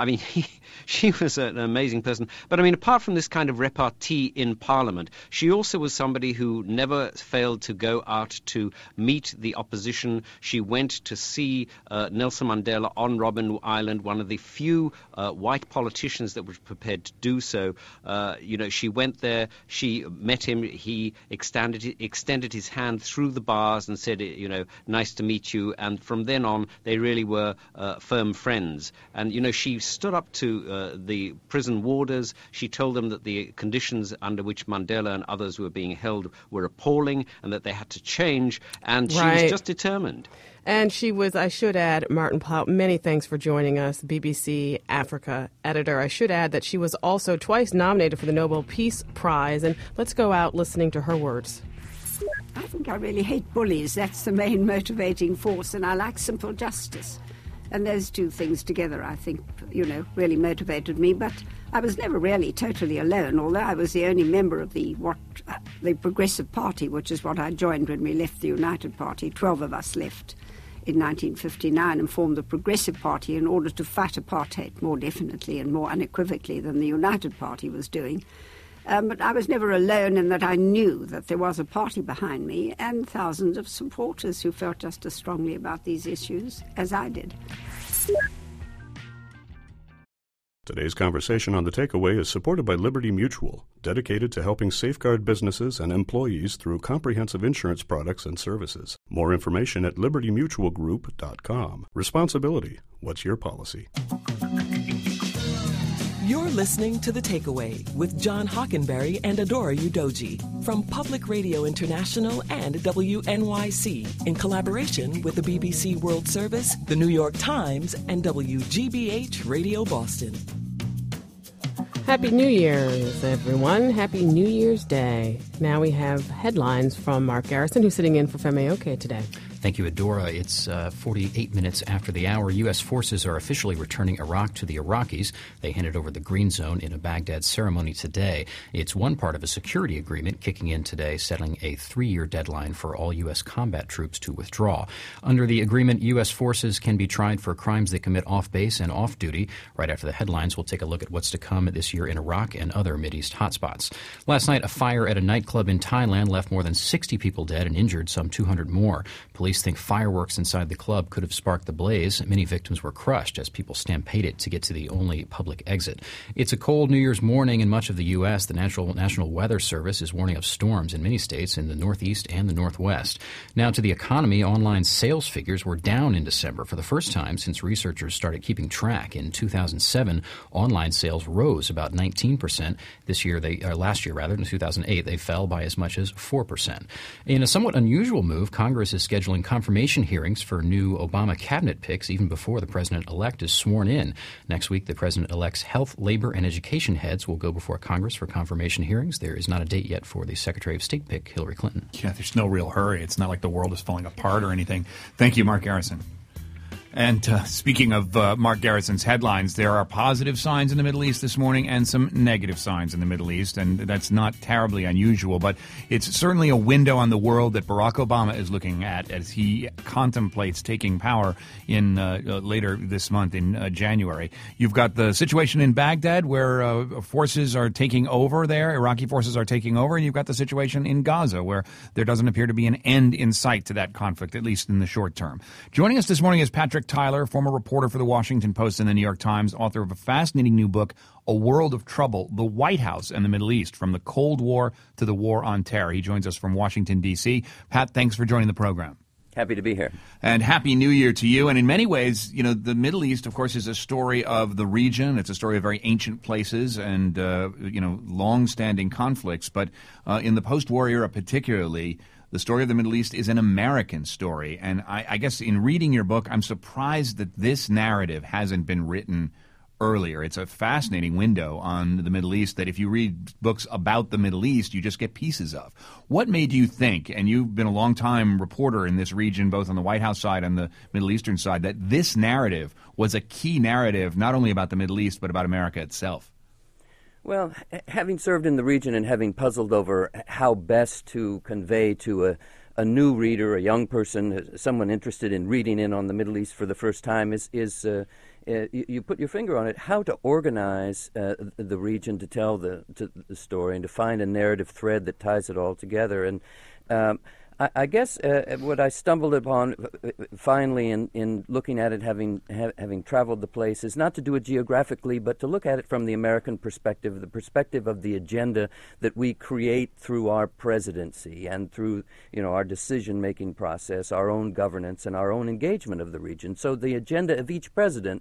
She was an amazing person. But, apart from this kind of repartee in Parliament, she also was somebody who never failed to go out to meet the opposition. She went to see Nelson Mandela on Robben Island, one of the few white politicians that were prepared to do so. She went there, she met him, he extended his hand through the bars and said, nice to meet you. And from then on, they really were firm friends. And, she stood up to the prison warders. She told them that the conditions under which Mandela and others were being held were appalling and that they had to change. And she was just determined. And she was, I should add, Martin Plaut, many thanks for joining us, BBC Africa editor. I should add that she was also twice nominated for the Nobel Peace Prize. And let's go out listening to her words. I think I really hate bullies. That's the main motivating force. And I like simple justice. And those two things together, I think, really motivated me. But I was never really totally alone, although I was the only member of the Progressive Party, which is what I joined when we left the United Party. 12 of us left in 1959 and formed the Progressive Party in order to fight apartheid more definitely and more unequivocally than the United Party was doing. But I was never alone in that I knew that there was a party behind me and thousands of supporters who felt just as strongly about these issues as I did. Today's conversation on The Takeaway is supported by Liberty Mutual, dedicated to helping safeguard businesses and employees through comprehensive insurance products and services. More information at libertymutualgroup.com. Responsibility. What's your policy? You're listening to The Takeaway with John Hockenberry and Adora Udoji from Public Radio International and WNYC in collaboration with the BBC World Service, the New York Times, and WGBH Radio Boston. Happy New Year's, everyone. Happy New Year's Day. Now we have headlines from Mark Garrison, who's sitting in for Femi Oke today. Thank you, Adora. It's 48 minutes after the hour. U.S. forces are officially returning Iraq to the Iraqis. They handed over the Green Zone in a Baghdad ceremony today. It's one part of a security agreement kicking in today, settling a 3-year deadline for all U.S. combat troops to withdraw. Under the agreement, U.S. forces can be tried for crimes they commit off-base and off-duty. Right after the headlines, we'll take a look at what's to come this year in Iraq and other Mideast hotspots. Last night, a fire at a nightclub in Thailand left more than 60 people dead and injured some 200 more. Police think fireworks inside the club could have sparked the blaze. Many victims were crushed as people stampeded to get to the only public exit. It's a cold New Year's morning in much of the U.S. The National Weather Service is warning of storms in many states in the Northeast and the Northwest. Now to the economy. Online sales figures were down in December for the first time since researchers started keeping track. In 2007, online sales rose about 19%. Last year, in 2008, they fell by as much as 4%. In a somewhat unusual move, Congress is scheduling confirmation hearings for new Obama cabinet picks even before the president-elect is sworn in. Next week, the president-elect's health, labor, and education heads will go before Congress for confirmation hearings. There is not a date yet for the Secretary of State pick, Hillary Clinton. Yeah, there's no real hurry. It's not like the world is falling apart or anything. Thank you, Mark Garrison. And speaking of Mark Garrison's headlines, there are positive signs in the Middle East this morning and some negative signs in the Middle East, and that's not terribly unusual, but it's certainly a window on the world that Barack Obama is looking at as he contemplates taking power in later this month in January. You've got the situation in Baghdad where forces are taking over there, Iraqi forces are taking over, and you've got the situation in Gaza where there doesn't appear to be an end in sight to that conflict, at least in the short term. Joining us this morning is Patrick Patrick Tyler, former reporter for the Washington Post and the New York Times, author of a fascinating new book, A World of Trouble, The White House and the Middle East, from the Cold War to the War on Terror. He joins us from Washington, D.C. Pat, thanks for joining the program. Happy to be here. And Happy New Year to you. And in many ways, you know, the Middle East, of course, is a story of the region. It's a story of very ancient places and, long-standing conflicts. But in the post-war era particularly, the story of the Middle East is an American story. And I guess in reading your book, I'm surprised that this narrative hasn't been written earlier. It's a fascinating window on the Middle East that if you read books about the Middle East, you just get pieces of. What made you think, and you've been a long-time reporter in this region, both on the White House side and the Middle Eastern side, that this narrative was a key narrative not only about the Middle East but about America itself? Well, having served in the region and having puzzled over how best to convey to a new reader, a young person, someone interested in reading in on the Middle East for the first time, you put your finger on it, how to organize the region to tell the story and to find a narrative thread that ties it all together. And I guess what I stumbled upon finally in looking at it, having traveled the place, is not to do it geographically, but to look at it from the American perspective, the perspective of the agenda that we create through our presidency and through our decision-making process, our own governance, and our own engagement of the region. So the agenda of each president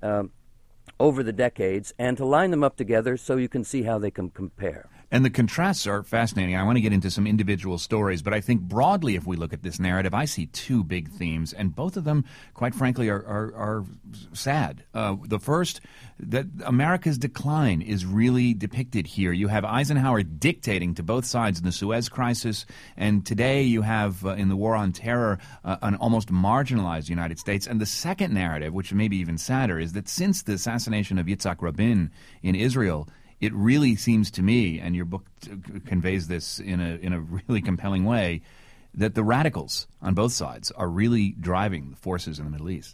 over the decades, and to line them up together so you can see how they can compare. And the contrasts are fascinating. I want to get into some individual stories, but I think broadly, if we look at this narrative, I see two big themes, and both of them, quite frankly, are sad. The first, that America's decline is really depicted here. You have Eisenhower dictating to both sides in the Suez Crisis, and today you have, in the War on Terror, an almost marginalized United States. And the second narrative, which may be even sadder, is that since the assassination of Yitzhak Rabin in Israel, it really seems to me, and your book conveys this in a really compelling way, that the radicals on both sides are really driving the forces in the Middle East.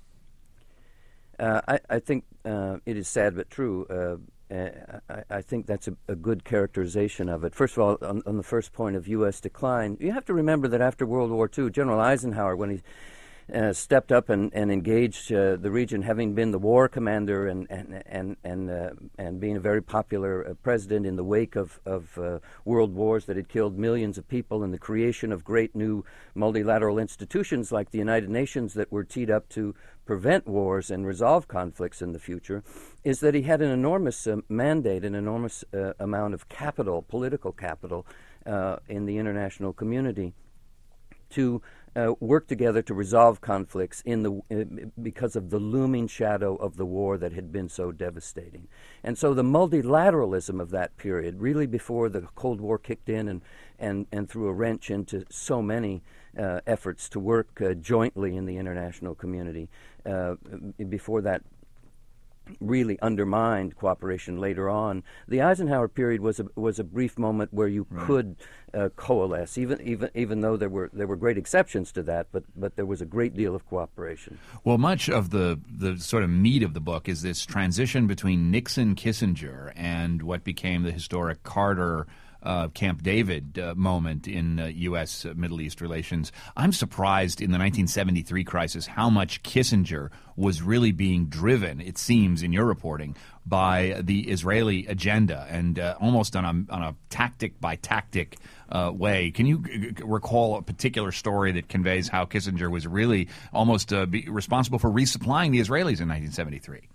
I think it is sad but true. I think that's a good characterization of it. First of all, on the first point of U.S. decline, you have to remember that after World War II, General Eisenhower, when he stepped up and engaged the region, having been the war commander and being a very popular president in the wake of world wars that had killed millions of people, and the creation of great new multilateral institutions like the United Nations that were teed up to prevent wars and resolve conflicts in the future, is that he had an enormous mandate, an enormous amount of capital, political capital, in the international community to work together to resolve conflicts because of the looming shadow of the war that had been so devastating. And so the multilateralism of that period, really before the Cold War kicked in and threw a wrench into so many efforts to work jointly in the international community, before that really undermined cooperation later on. The Eisenhower period was a brief moment where you could coalesce, even though there were great exceptions to that, but there was a great deal of cooperation. Well, much of the sort of meat of the book is this transition between Nixon-Kissinger and what became the historic Carter Camp David moment in U.S. Middle East relations. I'm surprised in the 1973 crisis how much Kissinger was really being driven, it seems, in your reporting, by the Israeli agenda and almost on a tactic-by-tactic way. Can you recall a particular story that conveys how Kissinger was really almost responsible for resupplying the Israelis in 1973?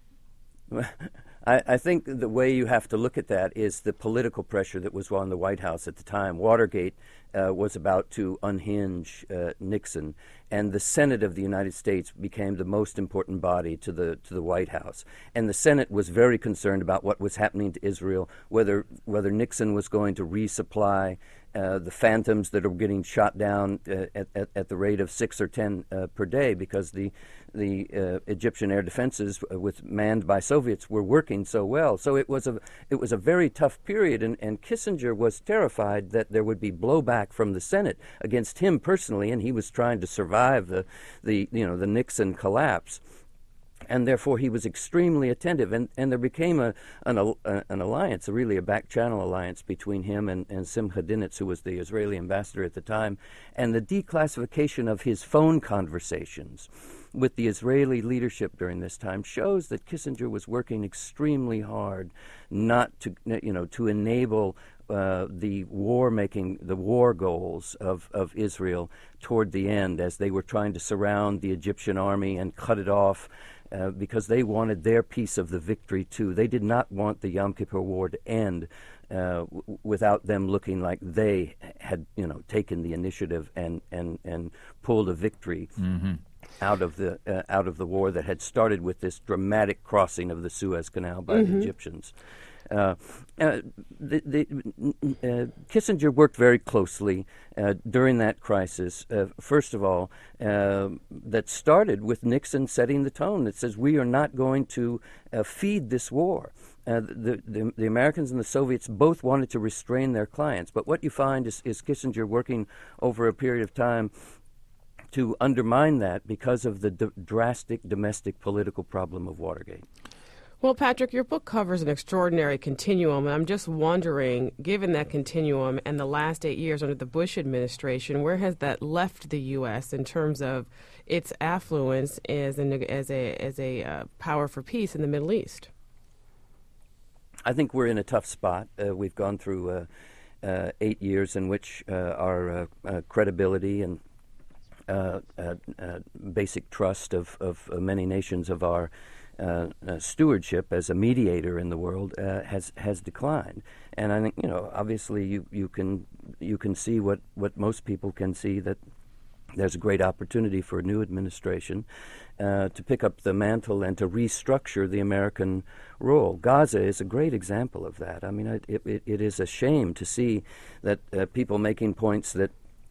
I think the way you have to look at that is the political pressure that was on the White House at the time. Watergate was about to unhinge Nixon, and the Senate of the United States became the most important body to the White House. And the Senate was very concerned about what was happening to Israel, whether Nixon was going to resupply the Phantoms that are getting shot down at the rate of 6 or 10 per day, because the Egyptian air defenses, manned by Soviets, were working so well. So it was a very tough period, and Kissinger was terrified that there would be blowback from the Senate against him personally, and he was trying to survive the Nixon collapse. and therefore he was extremely attentive. And there became an alliance, really a back-channel alliance between him and Simcha Dinitz, who was the Israeli ambassador at the time, and the declassification of his phone conversations with the Israeli leadership during this time shows that Kissinger was working extremely hard not to, to enable the war goals of Israel toward the end, as they were trying to surround the Egyptian army and cut it off, because they wanted their piece of the victory too. They did not want the Yom Kippur War to end without them looking like they had, taken the initiative and pulled a victory out of the war that had started with this dramatic crossing of the Suez Canal by the Egyptians. Kissinger worked very closely during that crisis. First of all, that started with Nixon setting the tone that says we are not going to feed this war. The Americans and the Soviets both wanted to restrain their clients, but what you find is Kissinger working over a period of time to undermine that because of the drastic domestic political problem of Watergate. Well, Patrick, your book covers an extraordinary continuum, and I'm just wondering, given that continuum and the last 8 years under the Bush administration, where has that left the U.S. in terms of its affluence as a power for peace in the Middle East? I think we're in a tough spot. We've gone through 8 years in which our credibility and basic trust of many nations of our stewardship as a mediator in the world has declined, and I think obviously you can see what most people can see, that there's a great opportunity for a new administration to pick up the mantle and to restructure the American role. Gaza is a great example of that. I mean, it is a shame to see that people making points that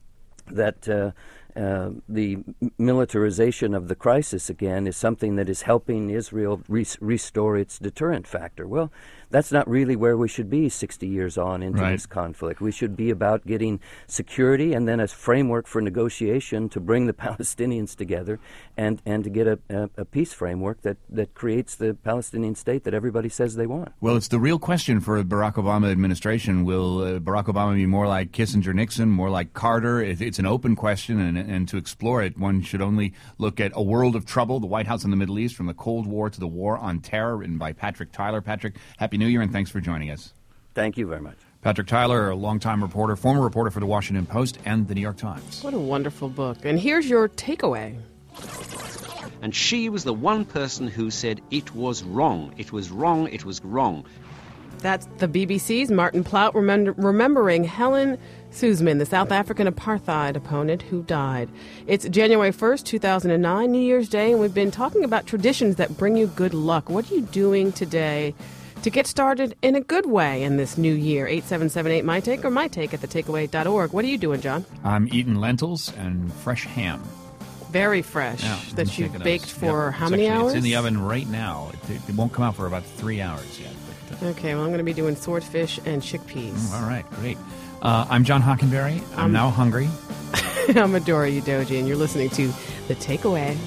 the militarization of the crisis again is something that is helping Israel restore its deterrent factor. Well, that's not really where we should be 60 years on into this conflict. We should be about getting security and then a framework for negotiation to bring the Palestinians together and to get a peace framework that creates the Palestinian state that everybody says they want. Well, it's the real question for the Barack Obama administration. Will Barack Obama be more like Kissinger, Nixon, more like Carter? It's an open question, and to explore it, one should only look at A World of Trouble, The White House in the Middle East, From the Cold War to the War on Terror, written by Patrick Tyler. Patrick, Happy New Year, and thanks for joining us. Thank you very much. Patrick Tyler, a longtime reporter, former reporter for The Washington Post and The New York Times. What a wonderful book. And here's your takeaway. And she was the one person who said it was wrong. It was wrong. It was wrong. That's the BBC's Martin Plaut remembering Helen Suzman, the South African apartheid opponent who died. It's January 1st, 2009, New Year's Day, and we've been talking about traditions that bring you good luck. What are you doing today to get started in a good way in this new year? 877-8-MY-TAKE or MyTake at thetakeaway.org. What are you doing, John? I'm eating lentils and fresh ham. Very fresh, that you baked for how many hours? It's in the oven right now. It won't come out for about 3 hours yet. Okay, well, I'm going to be doing swordfish and chickpeas. All right, great. I'm John Hockenberry. I'm now hungry. I'm Adora Udoji, and you're listening to The Takeaway.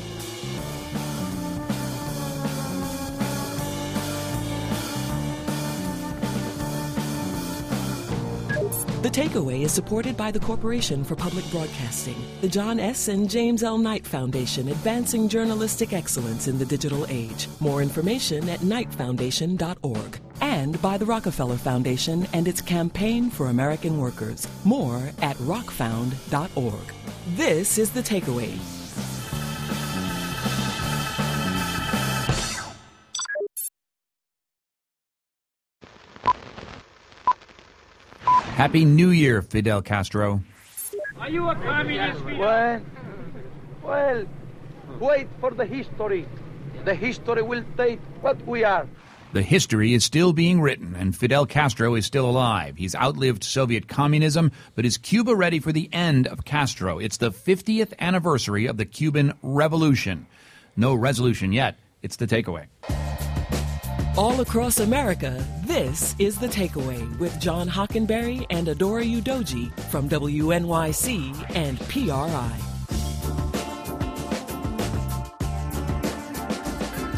The Takeaway is supported by the Corporation for Public Broadcasting, the John S. and James L. Knight Foundation, advancing journalistic excellence in the digital age. More information at knightfoundation.org. And by the Rockefeller Foundation and its Campaign for American Workers. More at rockfound.org. This is The Takeaway. Happy New Year, Fidel Castro. Are you a communist? Well, wait for the history. The history will state what we are. The history is still being written, and Fidel Castro is still alive. He's outlived Soviet communism, but is Cuba ready for the end of Castro? It's the 50th anniversary of the Cuban Revolution. No resolution yet. It's The Takeaway. All across America, this is The Takeaway with John Hockenberry and Adora Udoji from WNYC and PRI.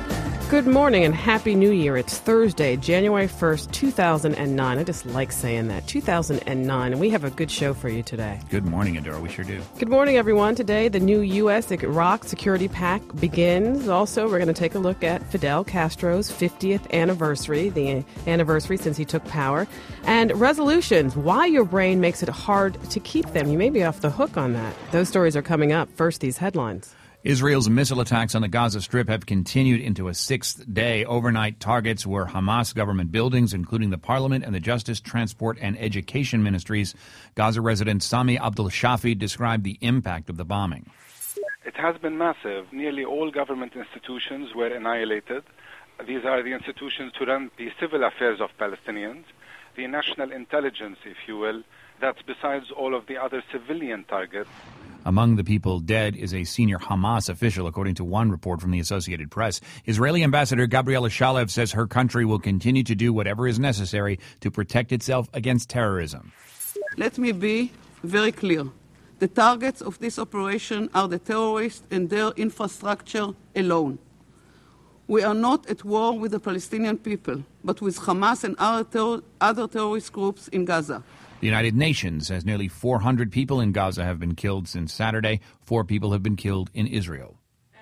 Good morning and Happy New Year. It's Thursday, January 1st, 2009. I just like saying that, 2009. And we have a good show for you today. Good morning, Adora. We sure do. Good morning, everyone. Today, the new U.S.-Iraq Security Pact begins. Also, we're going to take a look at Fidel Castro's 50th anniversary, the anniversary since he took power, and resolutions, why your brain makes it hard to keep them. You may be off the hook on that. Those stories are coming up. First, these headlines. Israel's missile attacks on the Gaza Strip have continued into a sixth day. Overnight targets were Hamas government buildings, including the parliament and the justice, transport, and education ministries. Gaza resident Sami Abdul Shafi described the impact of the bombing. It has been massive. Nearly all government institutions were annihilated. These are the institutions to run the civil affairs of Palestinians, the national intelligence, if you will. That's besides all of the other civilian targets. Among the people dead is a senior Hamas official, according to one report from the Associated Press. Israeli Ambassador Gabriela Shalev says her country will continue to do whatever is necessary to protect itself against terrorism. Let me be very clear. The targets of this operation are the terrorists and their infrastructure alone. We are not at war with the Palestinian people, but with Hamas and other terrorist groups in Gaza. The United Nations says nearly 400 people in Gaza have been killed since Saturday. 4 people have been killed in Israel.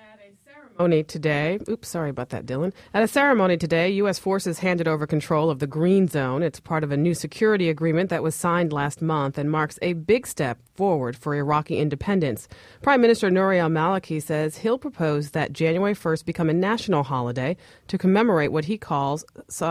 Today, sorry about that, Dylan. At a ceremony today, U.S. forces handed over control of the Green Zone. It's part of a new security agreement that was signed last month and marks a big step forward for Iraqi independence. Prime Minister Nouri al-Maliki says he'll propose that January 1st become a national holiday to commemorate what he calls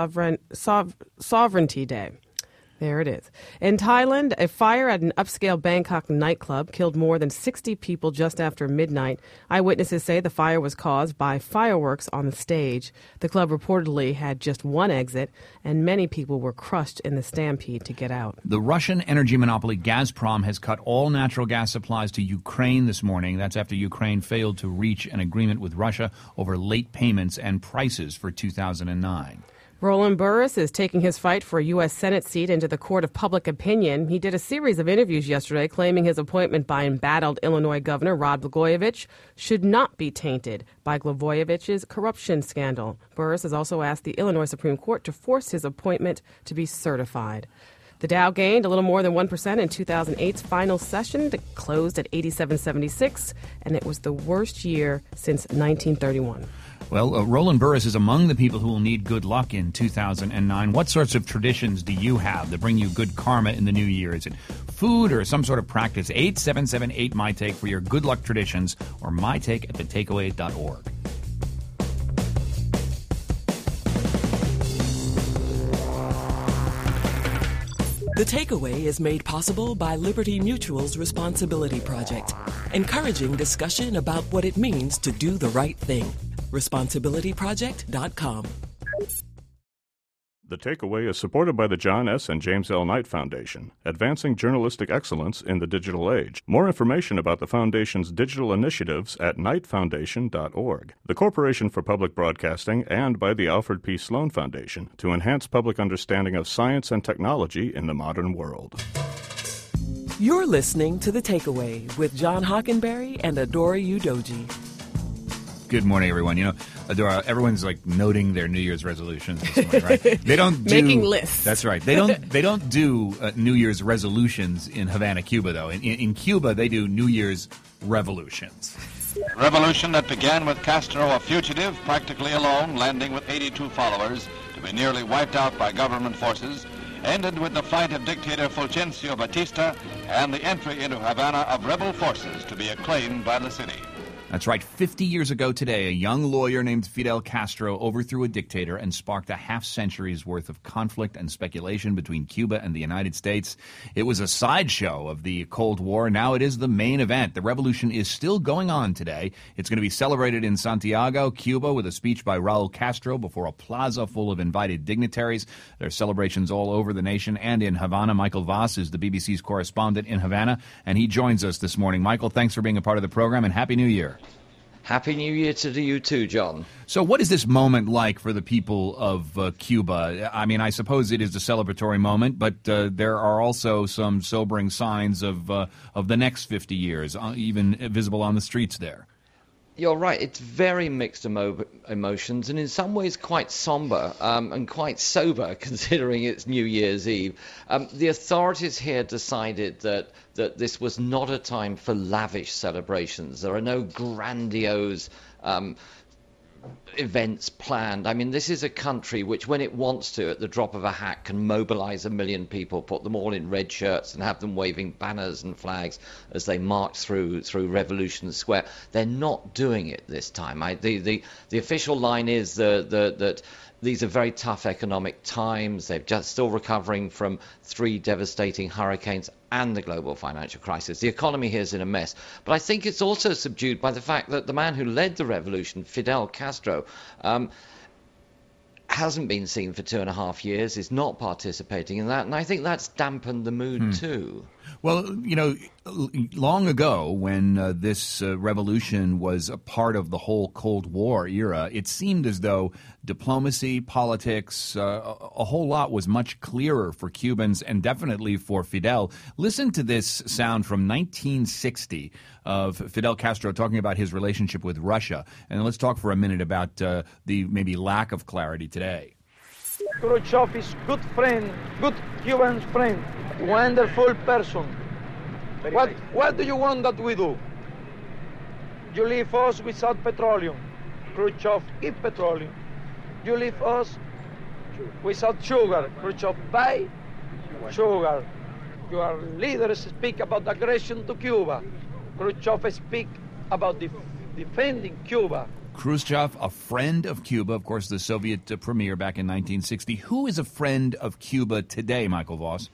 Sovereignty Day. There it is. In Thailand, a fire at an upscale Bangkok nightclub killed more than 60 people just after midnight. Eyewitnesses say the fire was caused by fireworks on the stage. The club reportedly had just one exit, and many people were crushed in the stampede to get out. The Russian energy monopoly Gazprom has cut all natural gas supplies to Ukraine this morning. That's after Ukraine failed to reach an agreement with Russia over late payments and prices for 2009. Roland Burris is taking his fight for a U.S. Senate seat into the court of public opinion. He did a series of interviews yesterday claiming his appointment by embattled Illinois Governor Rod Blagojevich should not be tainted by Blagojevich's corruption scandal. Burris has also asked the Illinois Supreme Court to force his appointment to be certified. The Dow gained a little more than 1% in 2008's final session. It closed at 8776, and it was the worst year since 1931. Well, Roland Burris is among the people who will need good luck in 2009. What sorts of traditions do you have that bring you good karma in the new year? Is it food or some sort of practice? 877-8-MY-TAKE for your good luck traditions, or mytake@thetakeaway.org. The Takeaway is made possible by Liberty Mutual's Responsibility Project, encouraging discussion about what it means to do the right thing. ResponsibilityProject.com. The Takeaway is supported by the John S. and James L. Knight Foundation, advancing journalistic excellence in the digital age. More information about the Foundation's digital initiatives at knightfoundation.org. The Corporation for Public Broadcasting, and by the Alfred P. Sloan Foundation to enhance public understanding of science and technology in the modern world. You're listening to The Takeaway with John Hockenberry and Adora Udoji. Good morning, everyone. You know, Adora, everyone's like noting their New Year's resolutions this morning, right? They don't do, making lists. That's right. They don't do New Year's resolutions in Havana, Cuba, though. In Cuba, they do New Year's revolutions. Revolution that began with Castro, a fugitive, practically alone, landing with 82 followers, to be nearly wiped out by government forces, ended with the flight of dictator Fulgencio Batista and the entry into Havana of rebel forces to be acclaimed by the city. That's right. 50 years ago today, a young lawyer named Fidel Castro overthrew a dictator and sparked a half-century's worth of conflict and speculation between Cuba and the United States. It was a sideshow of the Cold War. Now it is the main event. The revolution is still going on today. It's going to be celebrated in Santiago, Cuba, with a speech by Raul Castro before a plaza full of invited dignitaries. There are celebrations all over the nation and in Havana. Michael Voss is the BBC's correspondent in Havana, and he joins us this morning. Michael, thanks for being a part of the program, and Happy New Year. Happy New Year to you too, John. So what is this moment like for the people of Cuba? I mean, I suppose it is a celebratory moment, but there are also some sobering signs of the next 50 years, even visible on the streets there. You're right. It's very mixed emotions, and in some ways quite somber and quite sober, considering it's New Year's Eve. The authorities here decided that this was not a time for lavish celebrations. There are no grandiose events planned. I mean, this is a country which, when it wants to, at the drop of a hat, can mobilize 1 million people, put them all in red shirts and have them waving banners and flags as they march through Revolution Square. They're not doing it this time. The official line is that these are very tough economic times. They're just still recovering from 3 devastating hurricanes and the global financial crisis. The economy here is in a mess. But I think it's also subdued by the fact that the man who led the revolution, Fidel Castro, hasn't been seen for 2.5 years, is not participating in that, and I think that's dampened the mood too. Well, you know, long ago when this revolution was a part of the whole Cold War era, it seemed as though diplomacy, politics, a whole lot was much clearer for Cubans and definitely for Fidel. Listen to this sound from 1960 of Fidel Castro talking about his relationship with Russia. And let's talk for a minute about the maybe lack of clarity today. Khrushchev is good friend, good Cuban friend, wonderful person. What do you want that we do? You leave us without petroleum. Khrushchev give petroleum. You leave us without sugar. Khrushchev buy sugar. Your leaders speak about aggression to Cuba. Khrushchev speak about defending Cuba. Khrushchev, a friend of Cuba, of course, the Soviet premier back in 1960. Who is a friend of Cuba today, Michael Voss?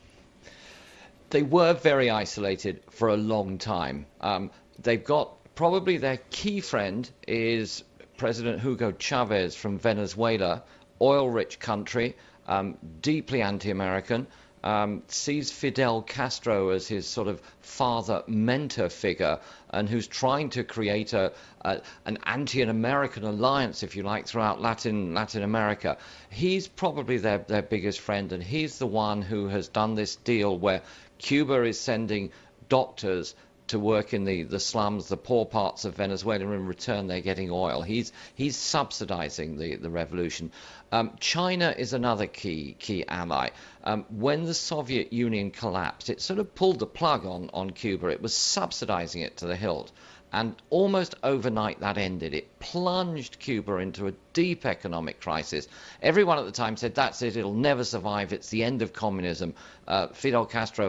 They were very isolated for a long time. They've got probably their key friend is President Hugo Chavez from Venezuela, oil-rich country, deeply anti-American, sees Fidel Castro as his sort of father mentor figure, and who's trying to create an anti-American alliance, if you like, throughout Latin America. He's probably their biggest friend, and he's the one who has done this deal where Cuba is sending doctors to work in the slums, the poor parts of Venezuela. In return, they're getting oil. He's subsidizing the revolution. China is another key ally. When the Soviet Union collapsed, it sort of pulled the plug on Cuba. It was subsidizing it to the hilt. And almost overnight that ended. It plunged Cuba into a deep economic crisis. Everyone at the time said, that's it, it'll never survive, it's the end of communism. Fidel Castro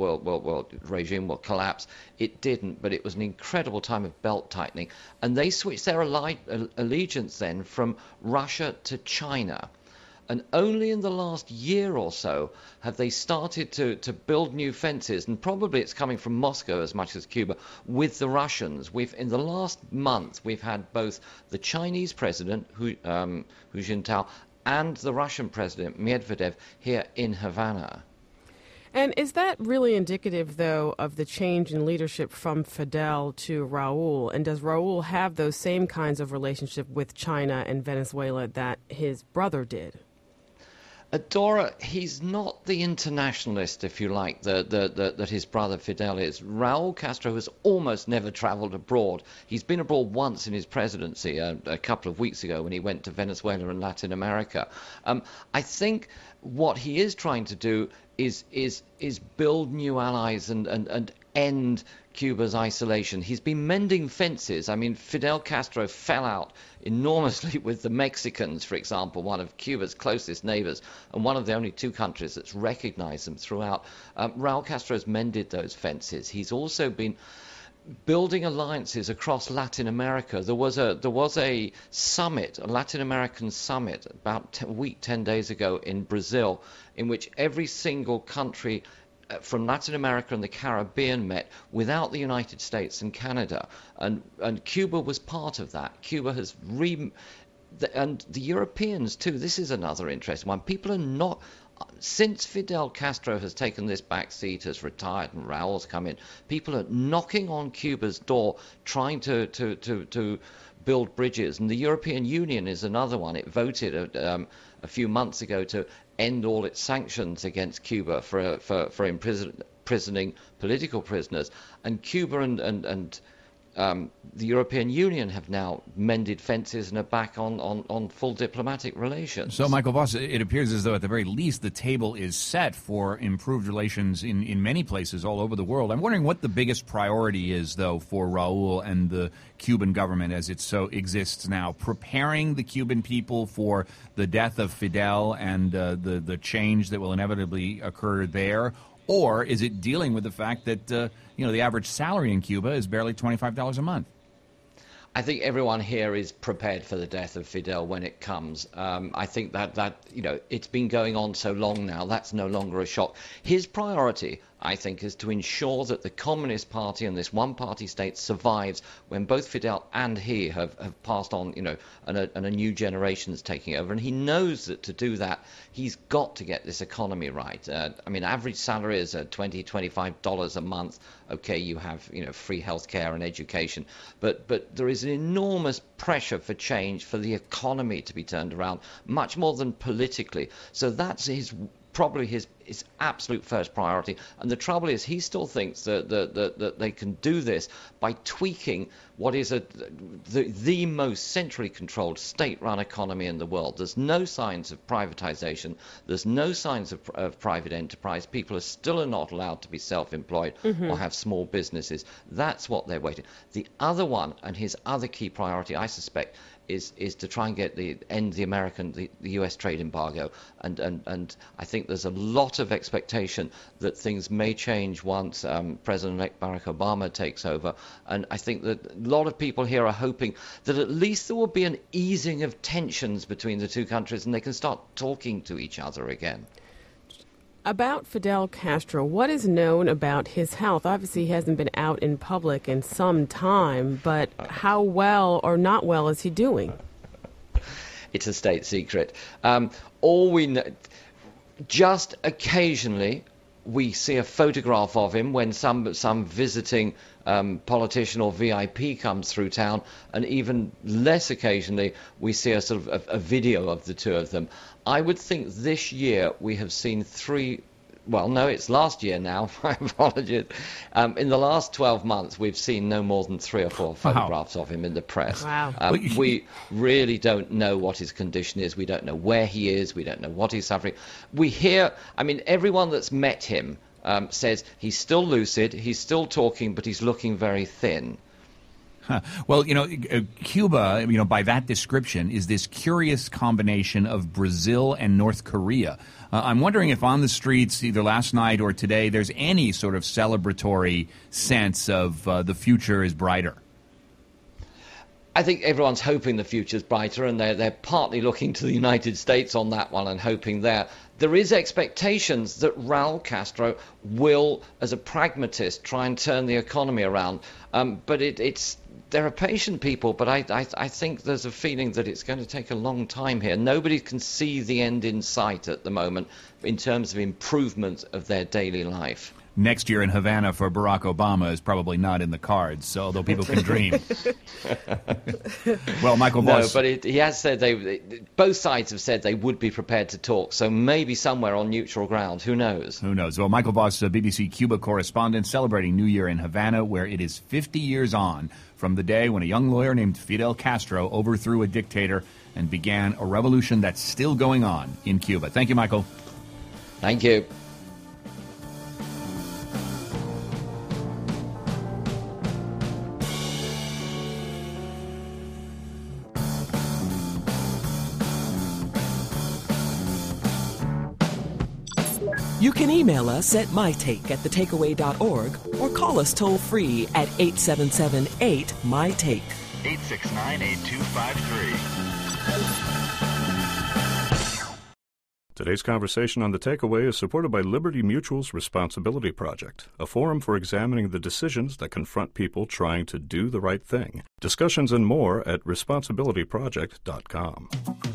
regime will collapse. It didn't, but it was an incredible time of belt tightening. And they switched their allegiance then from Russia to China. And only in the last year or so have they started to build new fences, and probably it's coming from Moscow as much as Cuba, with the Russians. In the last month, we've had both the Chinese president, Hu Jintao, and the Russian president, Medvedev, here in Havana. And is that really indicative, though, of the change in leadership from Fidel to Raul? And does Raul have those same kinds of relationship with China and Venezuela that his brother did? Adora, he's not the internationalist, if you like, that his brother Fidel is. Raul Castro has almost never traveled abroad. He's been abroad once in his presidency, a couple of weeks ago when he went to Venezuela and Latin America. I think what he is trying to do is build new allies and end Cuba's isolation. He's been mending fences. I mean, Fidel Castro fell out enormously with the Mexicans, for example, one of Cuba's closest neighbors, and one of the only 2 countries that's recognized them throughout. Raul Castro's mended those fences. He's also been building alliances across Latin America. There was a summit, a Latin American summit, about 10 days ago in Brazil, in which every single country from Latin America and the Caribbean met without the United States and Canada, and Cuba was part of that. Cuba has and the Europeans too. This is another interesting one. People are not, since Fidel Castro has taken this back seat, has retired, and Raul's come in, people are knocking on Cuba's door, trying to build bridges. And the European Union is another one. It voted a few months ago to end all its sanctions against Cuba for imprisoning political prisoners. And Cuba and The European Union have now mended fences and are back on full diplomatic relations. So, Michael Voss, it appears as though at the very least the table is set for improved relations in many places all over the world. I'm wondering what the biggest priority is, though, for Raul and the Cuban government as it so exists now, preparing the Cuban people for the death of Fidel and the change that will inevitably occur there, or is it dealing with the fact that the average salary in Cuba is barely $25 a month? I think everyone here is prepared for the death of Fidel when it comes. I think that it's been going on so long now, that's no longer a shock. His priority, I think, is to ensure that the Communist Party and this one-party state survives when both Fidel and he have passed on, and a new generation is taking over. And he knows that to do that, he's got to get this economy right. Average salary is $20, $25 a month. Okay, you have, free health care and education. But there is an enormous pressure for change, for the economy to be turned around, much more than politically. So that's probably his absolute first priority. And the trouble is, he still thinks that they can do this by tweaking what is the most centrally controlled state-run economy in the world. There's no signs of privatization. There's no signs of private enterprise. People are still not allowed to be self-employed or have small businesses. That's what they're waiting. The other one, and his other key priority, I suspect, is to try and end the U.S. trade embargo, and I think there's a lot of expectation that things may change once President-elect Barack Obama takes over, and I think that a lot of people here are hoping that at least there will be an easing of tensions between the two countries and they can start talking to each other again. About Fidel Castro, what is known about his health? Obviously, he hasn't been out in public in some time, but how well or not well is he doing? It's a state secret. All we know, just occasionally, we see a photograph of him when some visiting politician or VIP comes through town, and even less occasionally, we see a sort of a video of the two of them. I would think this year we have seen it's last year now, my apologies. In the last 12 months, we've seen no more than 3 or 4 photographs of him in the press. Wow. We really don't know what his condition is. We don't know where he is. We don't know what he's suffering. We hear, everyone that's met him says he's still lucid, he's still talking, but he's looking very thin. Well, Cuba, by that description, is this curious combination of Brazil and North Korea. I'm wondering if on the streets, either last night or today, there's any sort of celebratory sense of the future is brighter. I think everyone's hoping the future's brighter, and they're partly looking to the United States on that one and hoping there. There is expectations that Raul Castro will, as a pragmatist, try and turn the economy around. But they're a patient people, but I think there's a feeling that it's going to take a long time here. Nobody can see the end in sight at the moment in terms of improvement of their daily life. Next year in Havana for Barack Obama is probably not in the cards, so although people can dream. Well, Michael Voss. No, but he has said both sides have said they would be prepared to talk, so maybe somewhere on neutral ground. Who knows? Who knows? Well, Michael Voss, BBC Cuba correspondent, celebrating New Year in Havana, where it is 50 years on from the day when a young lawyer named Fidel Castro overthrew a dictator and began a revolution that's still going on in Cuba. Thank you, Michael. Thank you. You can email us at mytake@thetakeaway.org or call us toll-free at 877-8-MY-TAKE. 869-8253. Today's conversation on The Takeaway is supported by Liberty Mutual's Responsibility Project, a forum for examining the decisions that confront people trying to do the right thing. Discussions and more at responsibilityproject.com.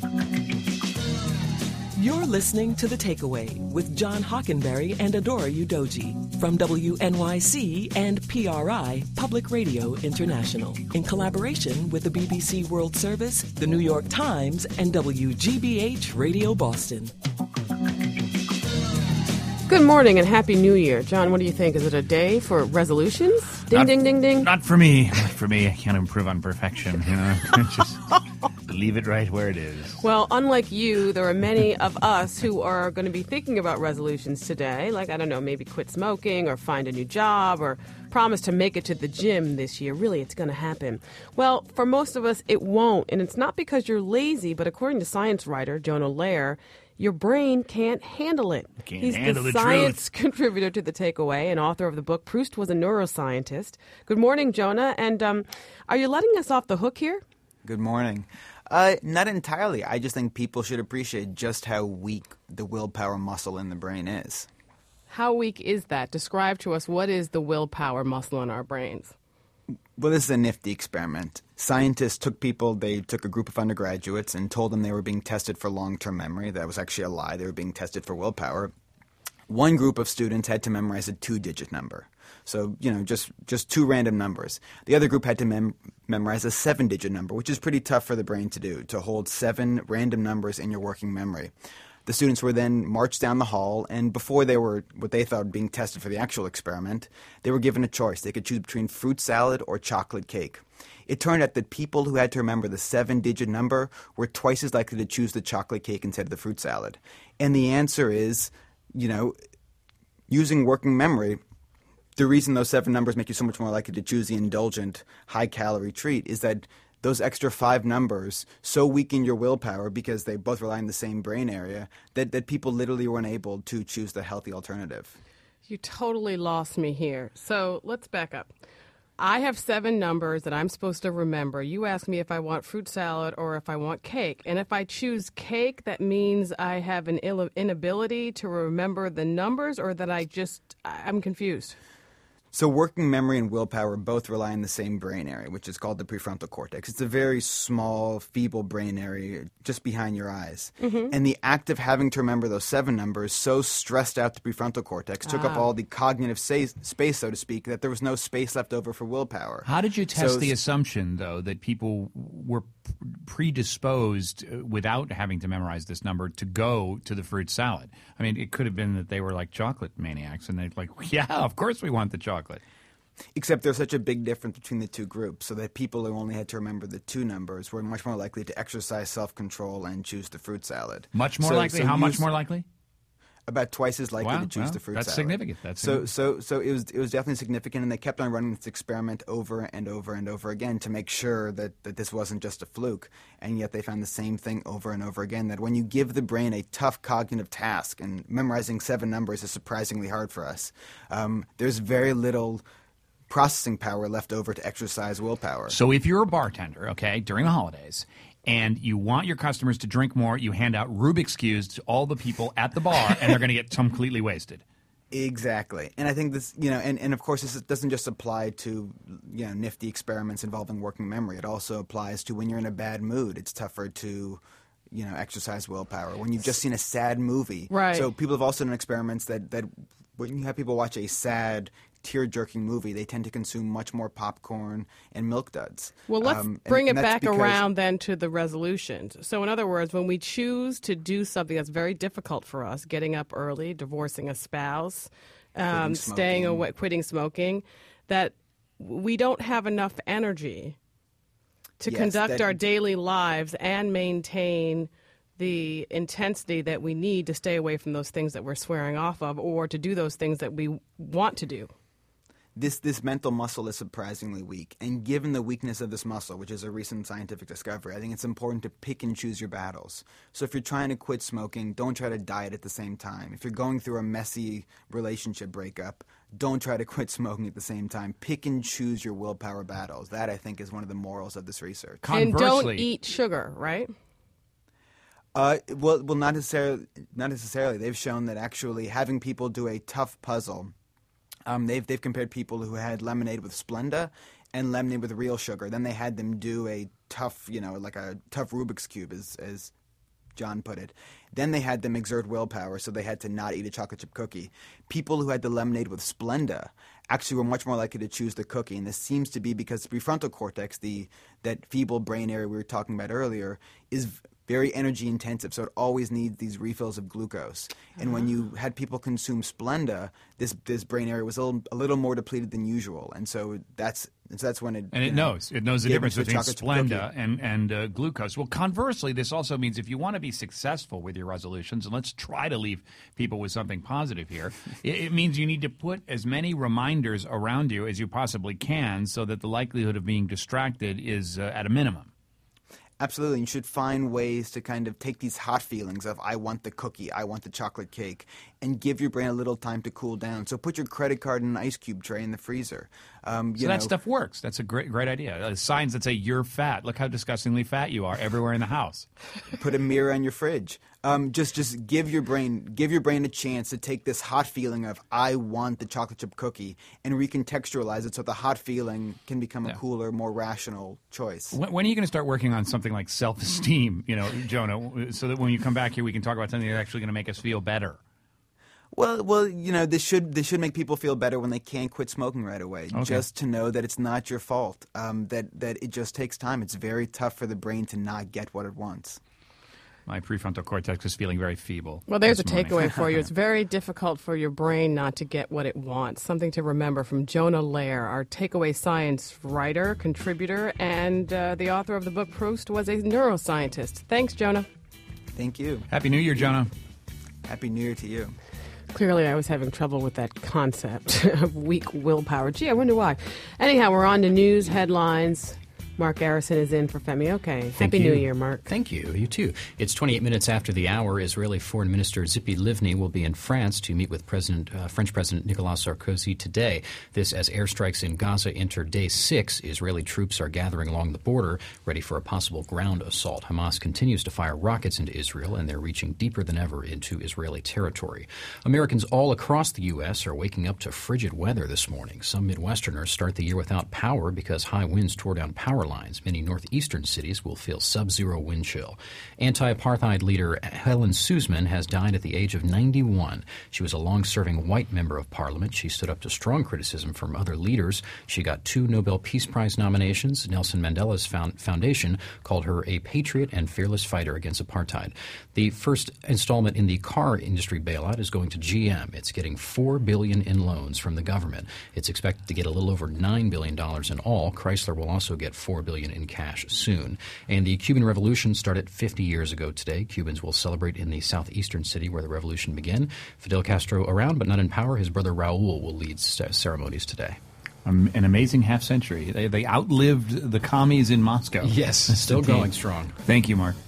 You're listening to The Takeaway with John Hockenberry and Adora Udoji from WNYC and PRI, Public Radio International, in collaboration with the BBC World Service, the New York Times, and WGBH Radio Boston. Good morning and Happy New Year. John, what do you think? Is it a day for resolutions? Ding, ding, ding, ding. Not for me. Not for me. I can't improve on perfection, you know. Just leave it right where it is. Well, unlike you, there are many of us who are going to be thinking about resolutions today. Like, I don't know, maybe quit smoking or find a new job or promise to make it to the gym this year. Really, it's going to happen. Well, for most of us, it won't. And it's not because you're lazy, but according to science writer Jonah Lehrer, your brain can't handle it. He's the science contributor to The Takeaway and author of the book Proust Was a Neuroscientist. Good morning, Jonah. And are you letting us off the hook here? Good morning. Not entirely. I just think people should appreciate just how weak the willpower muscle in the brain is. How weak is that? Describe to us, what is the willpower muscle in our brains? Well, this is a nifty experiment. Scientists took a group of undergraduates and told them they were being tested for long-term memory. That was actually a lie. They were being tested for willpower. One group of students had to memorize a 2-digit number. So, just two random numbers. The other group had to memorize a 7-digit number, which is pretty tough for the brain to do, to hold 7 random numbers in your working memory. The students were then marched down the hall, and before they were what they thought being tested for the actual experiment, they were given a choice. They could choose between fruit salad or chocolate cake. It turned out that people who had to remember the 7-digit number were twice as likely to choose the chocolate cake instead of the fruit salad. And the answer is, using working memory, the reason those 7 numbers make you so much more likely to choose the indulgent, high-calorie treat is that those extra 5 numbers so weaken your willpower because they both rely on the same brain area that people literally were unable to choose the healthy alternative. You totally lost me here. So let's back up. I have 7 numbers that I'm supposed to remember. You ask me if I want fruit salad or if I want cake. And if I choose cake, that means I have an inability to remember the numbers, or that I'm confused. So working memory and willpower both rely on the same brain area, which is called the prefrontal cortex. It's a very small, feeble brain area just behind your eyes. Mm-hmm. And the act of having to remember those 7 numbers so stressed out the prefrontal cortex, took up all the cognitive space, so to speak, that there was no space left over for willpower. How did you test the assumption, though, that people were predisposed, without having to memorize this number, to go to the fruit salad? I mean, it could have been that they were like chocolate maniacs, and they're like, yeah, of course we want the chocolate. Except there's such a big difference between the two groups, so that people who only had to remember the 2 numbers were much more likely to exercise self-control and choose the fruit salad. Much more likely? How much more likely? About twice as likely to choose the fruit salad. That's significant. So it was definitely significant, and they kept on running this experiment over and over and over again to make sure that this wasn't just a fluke. And yet they found the same thing over and over again, that when you give the brain a tough cognitive task, and memorizing 7 numbers is surprisingly hard for us, there's very little processing power left over to exercise willpower. So if you're a bartender, during the holidays, and you want your customers to drink more, you hand out Rubik's Cubes to all the people at the bar, and they're going to get completely wasted. Exactly. And I think this, and of course this doesn't just apply to, nifty experiments involving working memory. It also applies to when you're in a bad mood. It's tougher to, exercise willpower. When you've just seen a sad movie. Right. So people have also done experiments that when you have people watch a sad, tear-jerking movie, they tend to consume much more popcorn and Milk Duds. Well, let's bring it back around then to the resolutions. So in other words, when we choose to do something that's very difficult for us, getting up early, divorcing a spouse, staying away, quitting smoking, that we don't have enough energy to conduct our daily lives and maintain the intensity that we need to stay away from those things that we're swearing off of, or to do those things that we want to do. This mental muscle is surprisingly weak, and given the weakness of this muscle, which is a recent scientific discovery, I think it's important to pick and choose your battles. So if you're trying to quit smoking, don't try to diet at the same time. If you're going through a messy relationship breakup, don't try to quit smoking at the same time. Pick and choose your willpower battles. That, I think, is one of the morals of this research. And don't eat sugar, right? Well, not necessarily. They've shown that actually having people do a tough puzzle. They've compared people who had lemonade with Splenda and lemonade with real sugar. Then they had them do a tough, like a tough Rubik's Cube, as John put it. Then they had them exert willpower, so they had to not eat a chocolate chip cookie. People who had the lemonade with Splenda actually were much more likely to choose the cookie, and this seems to be because the prefrontal cortex, that feeble brain area we were talking about earlier, is very energy intensive, so it always needs these refills of glucose. And when you had people consume Splenda, this brain area was a little more depleted than usual, and so that's when it knows the difference between Splenda cookie. and glucose. Well, conversely, this also means if you want to be successful with your resolutions, and let's try to leave people with something positive here, it means you need to put as many reminders around you as you possibly can, so that the likelihood of being distracted is at a minimum. Absolutely. You should find ways to kind of take these hot feelings of I want the cookie, I want the chocolate cake, and give your brain a little time to cool down. So put your credit card in an ice cube tray in the freezer. That stuff works. That's a great idea. Signs that say you're fat. Look how disgustingly fat you are everywhere in the house. Put a mirror on your fridge. Just give your brain a chance to take this hot feeling of I want the chocolate chip cookie and recontextualize it so the hot feeling can become a cooler, more rational choice. When are you going to start working on something like self-esteem, Jonah, so that when you come back here we can talk about something that's actually going to make us feel better? Well, this should make people feel better when they can't quit smoking right away. Okay. Just to know that it's not your fault. That it just takes time. It's very tough for the brain to not get what it wants. My prefrontal cortex is feeling very feeble. Well, there's a this morning. takeaway for you. It's very difficult for your brain not to get what it wants. Something to remember from Jonah Lehrer, our takeaway science writer, contributor, and the author of the book Proust was a neuroscientist. Thanks, Jonah. Thank you. Happy New Year, Jonah. Happy New Year to you. Clearly, I was having trouble with that concept of weak willpower. Gee, I wonder why. Anyhow, we're on to news headlines. Mark Garrison is in for Femi. Okay. Happy New Year, Mark. Thank you. You too. It's 28 minutes after the hour. Israeli Foreign Minister Tzipi Livni will be in France to meet with French President Nicolas Sarkozy today. This as airstrikes in Gaza enter day 6. Israeli troops are gathering along the border, ready for a possible ground assault. Hamas continues to fire rockets into Israel, and they're reaching deeper than ever into Israeli territory. Americans all across the U.S. are waking up to frigid weather this morning. Some Midwesterners start the year without power because high winds tore down power lines. Many northeastern cities will feel sub-zero wind chill. Anti-apartheid leader Helen Suzman has died at the age of 91. She was a long-serving white member of parliament. She stood up to strong criticism from other leaders. She got 2 Nobel Peace Prize nominations. Nelson Mandela's foundation called her a patriot and fearless fighter against apartheid. The first installment in the car industry bailout is going to GM. It's getting $4 billion in loans from the government. It's expected to get a little over $9 billion in all. Chrysler will also get $4 billion in cash soon. And the Cuban Revolution started 50 years ago today. Cubans will celebrate in the southeastern city where the revolution began. Fidel Castro around but not in power. His brother Raul will lead ceremonies today. An amazing half century. They outlived the commies in Moscow. Yes, still going strong. Thank you, Mark.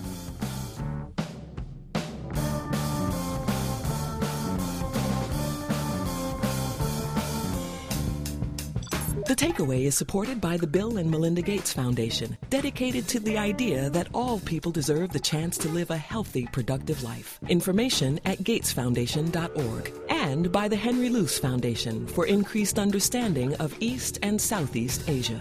The Takeaway is supported by the Bill and Melinda Gates Foundation, dedicated to the idea that all people deserve the chance to live a healthy, productive life. Information at gatesfoundation.org. And by the Henry Luce Foundation for increased understanding of East and Southeast Asia.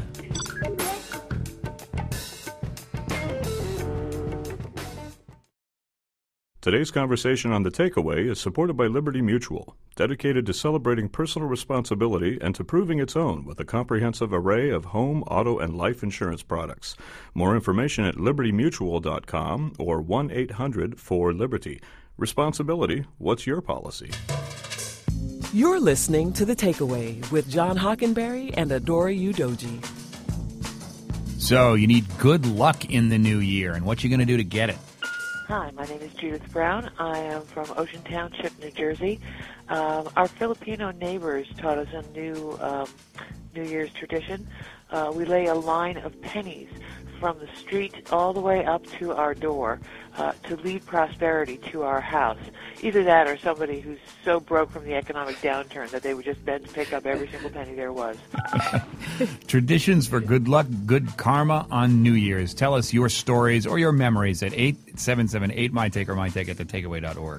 Today's conversation on The Takeaway is supported by Liberty Mutual, dedicated to celebrating personal responsibility and to proving its own with a comprehensive array of home, auto, and life insurance products. More information at libertymutual.com or 1-800-4-LIBERTY. Responsibility, what's your policy? You're listening to The Takeaway with John Hockenberry and Adora Udoji. So, you need good luck in the new year, and what you going to do to get it? Hi, my name is Judith Brown. I am from Ocean Township, New Jersey. Our Filipino neighbors taught us a new New Year's tradition. We lay a line of pennies from the street all the way up to our door to lead prosperity to our house. Either that or somebody who's so broke from the economic downturn that they would just bend to pick up every single penny there was. Traditions for good luck, good karma on New Year's. Tell us your stories or your memories at 877-8MyTake or MyTake at thetakeaway.org.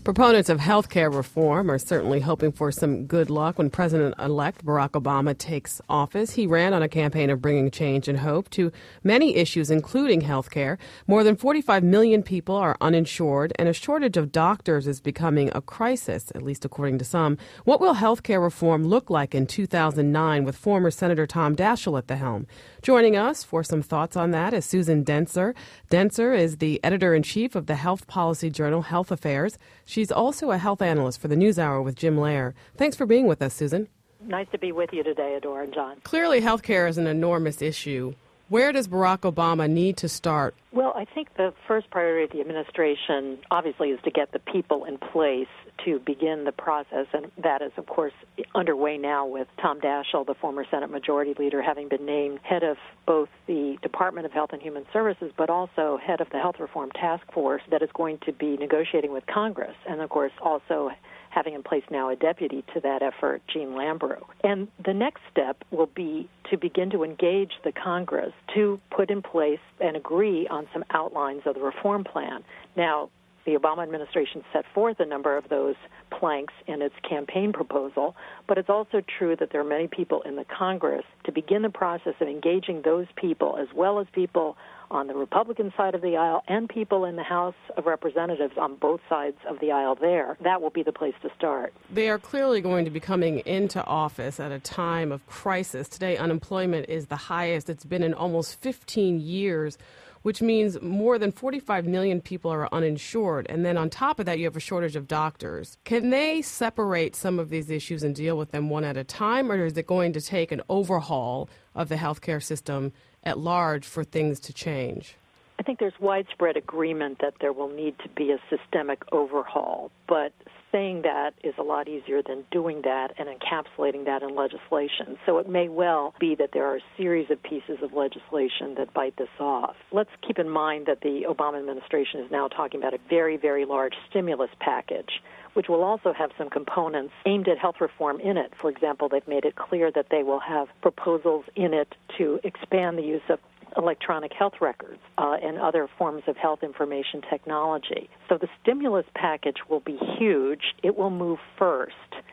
Proponents of health care reform are certainly hoping for some good luck when President-elect Barack Obama takes office. He ran on a campaign of bringing change and hope to many issues, including health care. More than 45 million people are uninsured, and a shortage of doctors is becoming a crisis, at least according to some. What will health care reform look like in 2009 with former Senator Tom Daschle at the helm? Joining us for some thoughts on that is Susan Dentzer. Dentzer is the editor-in-chief of the health policy journal Health Affairs. She's also a health analyst for the NewsHour with Jim Lehrer. Thanks for being with us, Susan. Nice to be with you today, Adora and John. Clearly, health care is an enormous issue. Where does Barack Obama need to start? Well, I think the first priority of the administration, obviously, is to get the people in place to begin the process, and that is, of course, underway now with Tom Daschle, the former Senate Majority Leader, having been named head of both the Department of Health and Human Services, but also head of the Health Reform Task Force that is going to be negotiating with Congress, and, of course, also having in place now a deputy to that effort, Jean Lambrew. And the next step will be to begin to engage the Congress to put in place and agree on some outlines of the reform plan. Now, the Obama administration set forth a number of those planks in its campaign proposal, but it's also true that there are many people in the Congress to begin the process of engaging those people, as well as people on the Republican side of the aisle and people in the House of Representatives on both sides of the aisle there. That will be the place to start. They are clearly going to be coming into office at a time of crisis. Today, unemployment is the highest it's been in almost 15 years, which means more than 45 million people are uninsured. And then on top of that, you have a shortage of doctors. Can they separate some of these issues and deal with them one at a time, or is it going to take an overhaul of the healthcare system at large for things to change? I think there's widespread agreement that there will need to be a systemic overhaul, but saying that is a lot easier than doing that and encapsulating that in legislation. So it may well be that there are a series of pieces of legislation that bite this off. Let's keep in mind that the Obama administration is now talking about a very, very large stimulus package, which will also have some components aimed at health reform in it. For example, they've made it clear that they will have proposals in it to expand the use of electronic health records and other forms of health information technology. So the stimulus package will be huge. It will move first,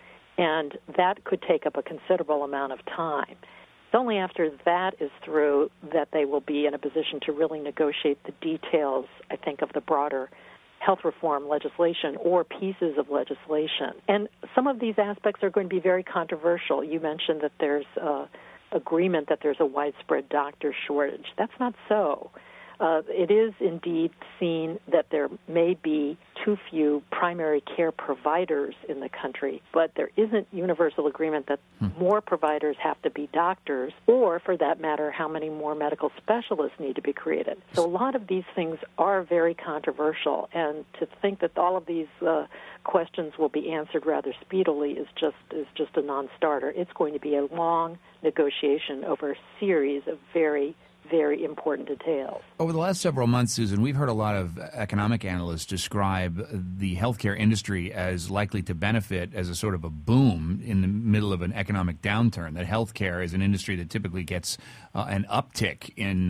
and that could take up a considerable amount of time. It's only after that is through that they will be in a position to really negotiate the details, I think, of the broader health reform legislation or pieces of legislation. And some of these aspects are going to be very controversial. You mentioned that there's agreement that there's a widespread doctor shortage. That's not so. It is indeed seen that there may be too few primary care providers in the country, but there isn't universal agreement that more providers have to be doctors, or, for that matter, how many more medical specialists need to be created. So a lot of these things are very controversial, and to think that all of these questions will be answered rather speedily is just a non-starter. It's going to be a long negotiation over a series of very important details. Over the last several months, Susan, we've heard a lot of economic analysts describe the healthcare industry as likely to benefit as a sort of a boom in the middle of an economic downturn. That healthcare is an industry that typically gets an uptick in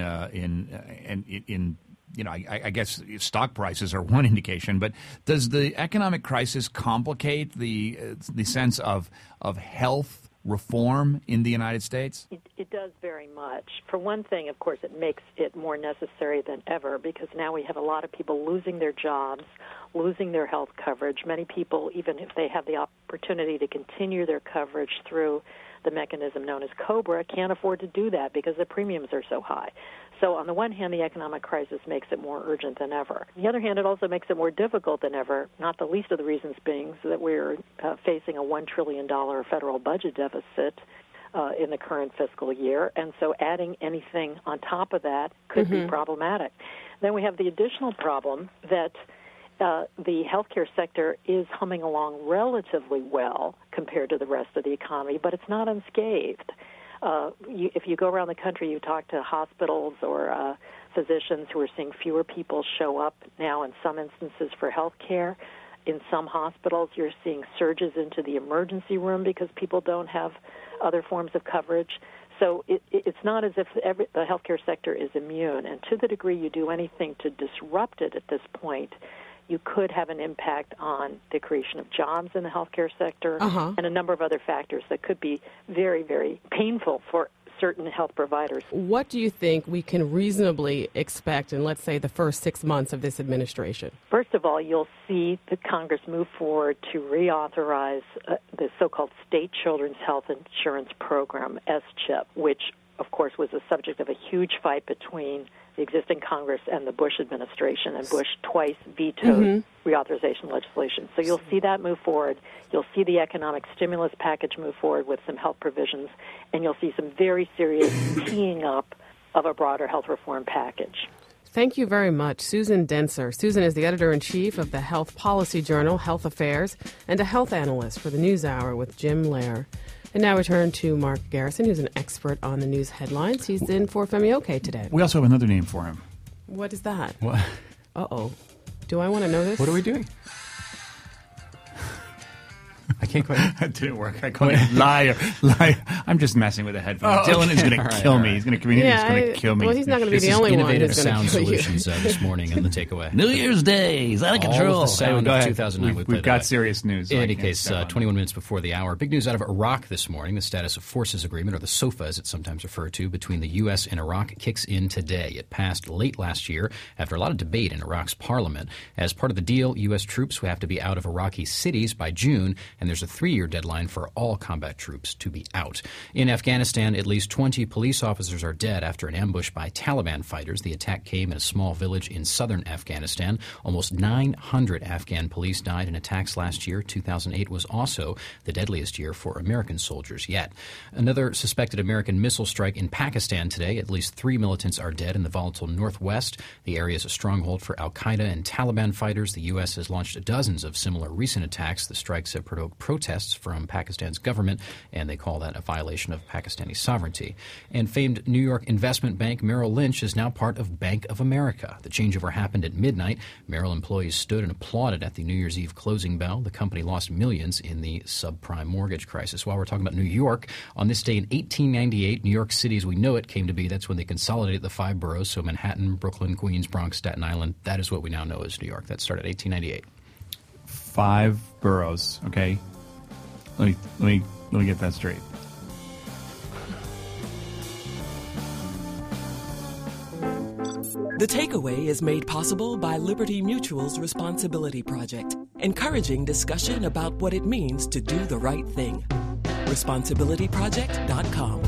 I guess stock prices are one indication. But does the economic crisis complicate the sense of health reform in the United States? It does very much. For one thing, of course, it makes it more necessary than ever because now we have a lot of people losing their jobs, losing their health coverage. Many people, even if they have the opportunity to continue their coverage through the mechanism known as COBRA, can't afford to do that because the premiums are so high. So on the one hand, the economic crisis makes it more urgent than ever. On the other hand, it also makes it more difficult than ever, not the least of the reasons being that we're facing a $1 trillion federal budget deficit in the current fiscal year, and so adding anything on top of that could be problematic. Then we have the additional problem that the healthcare sector is humming along relatively well compared to the rest of the economy, but it's not unscathed. If you go around the country, you talk to hospitals or physicians who are seeing fewer people show up now in some instances for health care. In some hospitals, you're seeing surges into the emergency room because people don't have other forms of coverage. So it's not as if the healthcare sector is immune. And to the degree you do anything to disrupt it at this point, you could have an impact on the creation of jobs in the healthcare sector and a number of other factors that could be very, very painful for certain health providers. What do you think we can reasonably expect in, let's say, the first 6 months of this administration? First of all, you'll see the Congress move forward to reauthorize the so-called State Children's Health Insurance Program, SCHIP, which, of course, was the subject of a huge fight between the existing Congress and the Bush administration, and Bush twice vetoed reauthorization legislation. So you'll see that move forward. You'll see the economic stimulus package move forward with some health provisions, and you'll see some very serious teeing up of a broader health reform package. Thank you very much, Susan Dentzer. Susan is the editor-in-chief of the health policy journal, Health Affairs, and a health analyst for the NewsHour with Jim Lehrer. And now we turn to Mark Garrison, who's an expert on the news headlines. He's in for Femi Oke today. We also have another name for him. What is that? What? Uh-oh. Do I want to know this? What are we doing? I can't quite. That didn't work. I couldn't lie. I'm just messing with the headphones. Dylan is going to kill me. He's going to kill me. Well, he's not going to be the only one who's going to sound kill you. solutions this morning in the takeaway. New Year's Day is out of control. All of the sound of 2009. We've got serious news. In any case, 21 minutes before the hour. Big news out of Iraq this morning. The Status of Forces Agreement, or the SOFA as it's sometimes referred to, between the U.S. and Iraq kicks in today. It passed late last year after a lot of debate in Iraq's parliament. As part of the deal, U.S. troops will have to be out of Iraqi cities by June, and there's a 3-year deadline for all combat troops to be out. In Afghanistan, at least 20 police officers are dead after an ambush by Taliban fighters. The attack came in a small village in southern Afghanistan. Almost 900 Afghan police died in attacks last year. 2008 was also the deadliest year for American soldiers yet. Another suspected American missile strike in Pakistan today. At least 3 militants are dead in the volatile northwest. The area is a stronghold for al-Qaeda and Taliban fighters. The U.S. has launched dozens of similar recent attacks. The strikes have provoked protests from Pakistan's government, and they call that a violation of Pakistani sovereignty. And famed New York investment bank Merrill Lynch is now part of Bank of America. The changeover happened at midnight. Merrill employees stood and applauded at the New Year's Eve closing bell. The company lost millions in the subprime mortgage crisis. While we're talking about New York, on this day in 1898, New York City as we know it came to be. That's when they consolidated the 5 boroughs, so Manhattan, Brooklyn, Queens, Bronx, Staten Island. That is what we now know as New York. That started 1898. 5 boroughs, okay? Let me get that straight. The Takeaway is made possible by Liberty Mutual's Responsibility Project, encouraging discussion about what it means to do the right thing. ResponsibilityProject.com.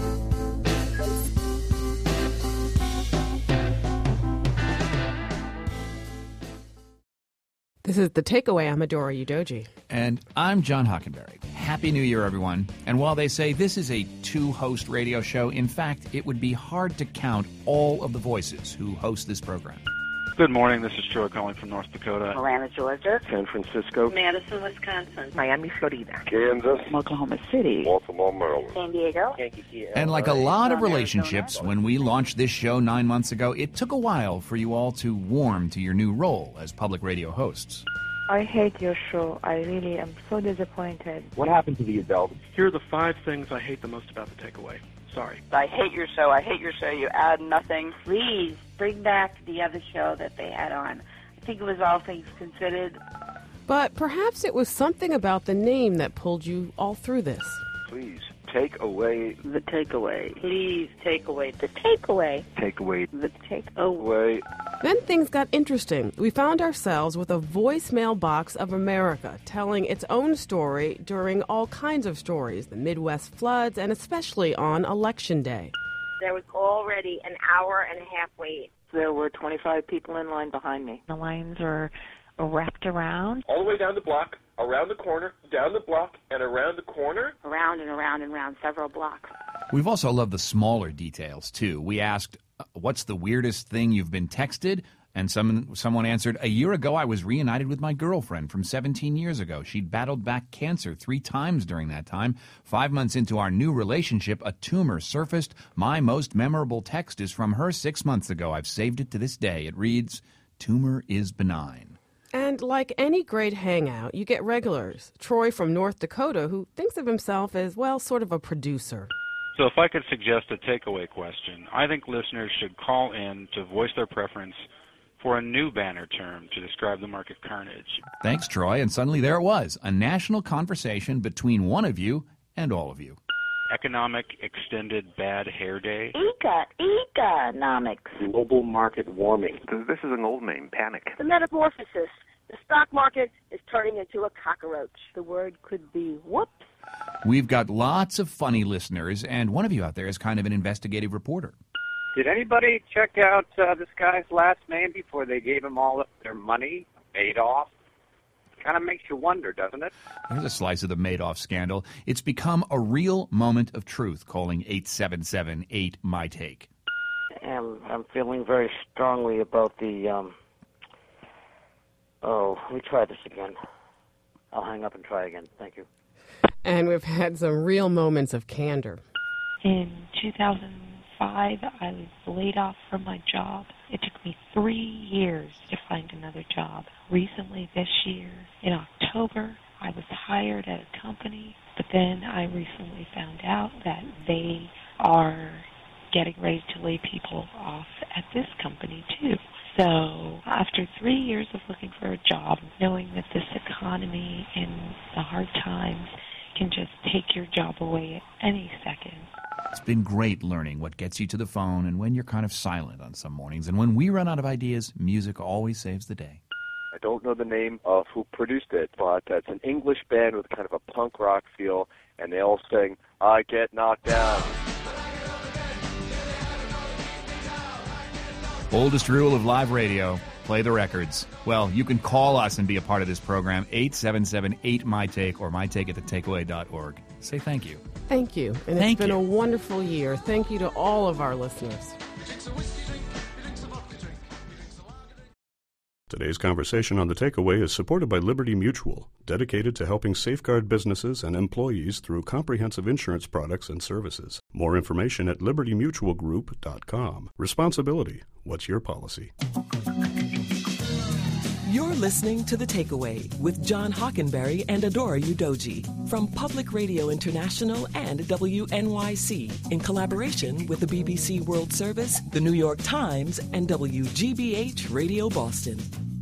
This is The Takeaway. I'm Adora Udoji. And I'm John Hockenberry. Happy New Year, everyone. And while they say this is a 2-host radio show, in fact, it would be hard to count all of the voices who host this program. Good morning. This is Troy calling from North Dakota. Atlanta, Georgia. San Francisco. Madison, Wisconsin. Miami, Florida. Kansas. Oklahoma City. Baltimore, Maryland. San Diego. And like a lot of relationships, when we launched this show 9 months ago, it took a while for you all to warm to your new role as public radio hosts. I hate your show. I really am so disappointed. What happened to the adults? Here are the 5 things I hate the most about the takeaway. Sorry. I hate your show. I hate your show. You add nothing. Please bring back the other show that they had on. I think it was All Things Considered. But perhaps it was something about the name that pulled you all through this. Please, take away the takeaway. Please take away the takeaway. Take away the takeaway. Then things got interesting. We found ourselves with a voicemail box of America telling its own story during all kinds of stories, the Midwest floods, and especially on Election Day. There was already an hour and a half wait. There were 25 people in line behind me. The lines were wrapped around. all the way down the block, around the corner, down the block, and around the corner. Around and around and around, several blocks. We've also loved the smaller details, too. We asked, what's the weirdest thing you've been texted? And someone answered, a year ago I was reunited with my girlfriend from 17 years ago. She'd battled back cancer 3 times during that time. 5 months into our new relationship, a tumor surfaced. My most memorable text is from her 6 months ago. I've saved it to this day. It reads, tumor is benign. And like any great hangout, you get regulars. Troy from North Dakota, who thinks of himself as, well, sort of a producer. So if I could suggest a takeaway question, I think listeners should call in to voice their preference for a new banner term to describe the market carnage. Thanks, Troy. And suddenly there it was, a national conversation between one of you and all of you. Economic Extended Bad Hair Day. Economics. Global market warming. This is an old name, panic. The metamorphosis. The stock market is turning into a cockroach. The word could be whoops. We've got lots of funny listeners, and one of you out there is kind of an investigative reporter. Did anybody check out this guy's last name before they gave him all of their money? Madoff? Kind of makes you wonder, doesn't it? There's a slice of the Madoff scandal. It's become a real moment of truth, calling 877-8-MY-TAKE. I'm feeling very strongly about the, let me try this again. I'll hang up and try again. Thank you. And we've had some real moments of candor. In 2005, I was laid off from my job. It took me 3 years to find another job. Recently this year, in October, I was hired at a company, but then I recently found out that they are getting ready to lay people off at this company too. So after 3 years of looking for a job, knowing that this economy and the hard times can just take your job away at any second. It's been great learning what gets you to the phone and when you're kind of silent on some mornings. And when we run out of ideas, music always saves the day. I don't know the name of who produced it, but it's an English band with kind of a punk rock feel, and they all sing, I Get Knocked Down. Oldest rule of live radio, play the records. Well, you can call us and be a part of this program, 877-8-MY-TAKE or mytake@thetakeaway.org. Say thank you. Thank you. And it's been a wonderful year. Thank you to all of our listeners. Today's conversation on The Takeaway is supported by Liberty Mutual, dedicated to helping safeguard businesses and employees through comprehensive insurance products and services. More information at libertymutualgroup.com. Responsibility. What's your policy? You're listening to The Takeaway with John Hockenberry and Adora Udoji from Public Radio International and WNYC in collaboration with the BBC World Service, the New York Times, and WGBH Radio Boston.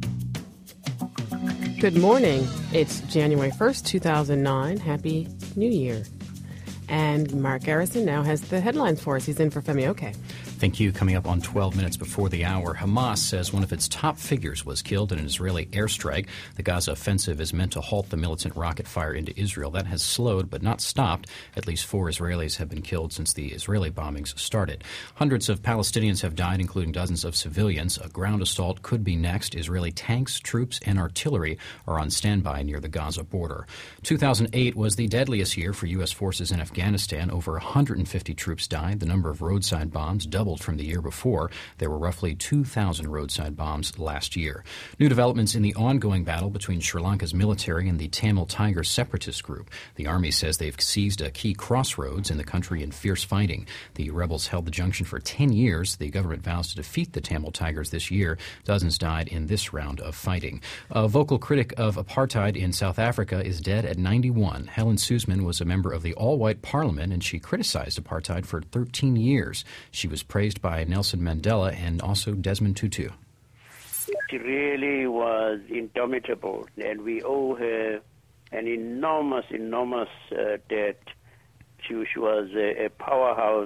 Good morning. It's January 1st, 2009. Happy New Year. And Mark Garrison now has the headlines for us. He's in for Femi Oke. Thank you. Coming up on 12 minutes before the hour, Hamas says one of its top figures was killed in an Israeli airstrike. The Gaza offensive is meant to halt the militant rocket fire into Israel. That has slowed but not stopped. At least 4 Israelis have been killed since the Israeli bombings started. Hundreds of Palestinians have died, including dozens of civilians. A ground assault could be next. Israeli tanks, troops, and artillery are on standby near the Gaza border. 2008 was the deadliest year for U.S. forces in Afghanistan. Over 150 troops died. The number of roadside bombs doubled from the year before. There were roughly 2,000 roadside bombs last year. New developments in the ongoing battle between Sri Lanka's military and the Tamil Tiger separatist group. The army says they've seized a key crossroads in the country in fierce fighting. The rebels held the junction for 10 years. The government vows to defeat the Tamil Tigers this year. Dozens died in this round of fighting. A vocal critic of apartheid in South Africa is dead at 91. Helen Suzman was a member of the all-white parliament, and she criticized apartheid for 13 years. She was praised by Nelson Mandela and also Desmond Tutu. She really was indomitable, and we owe her an enormous debt. She was a powerhouse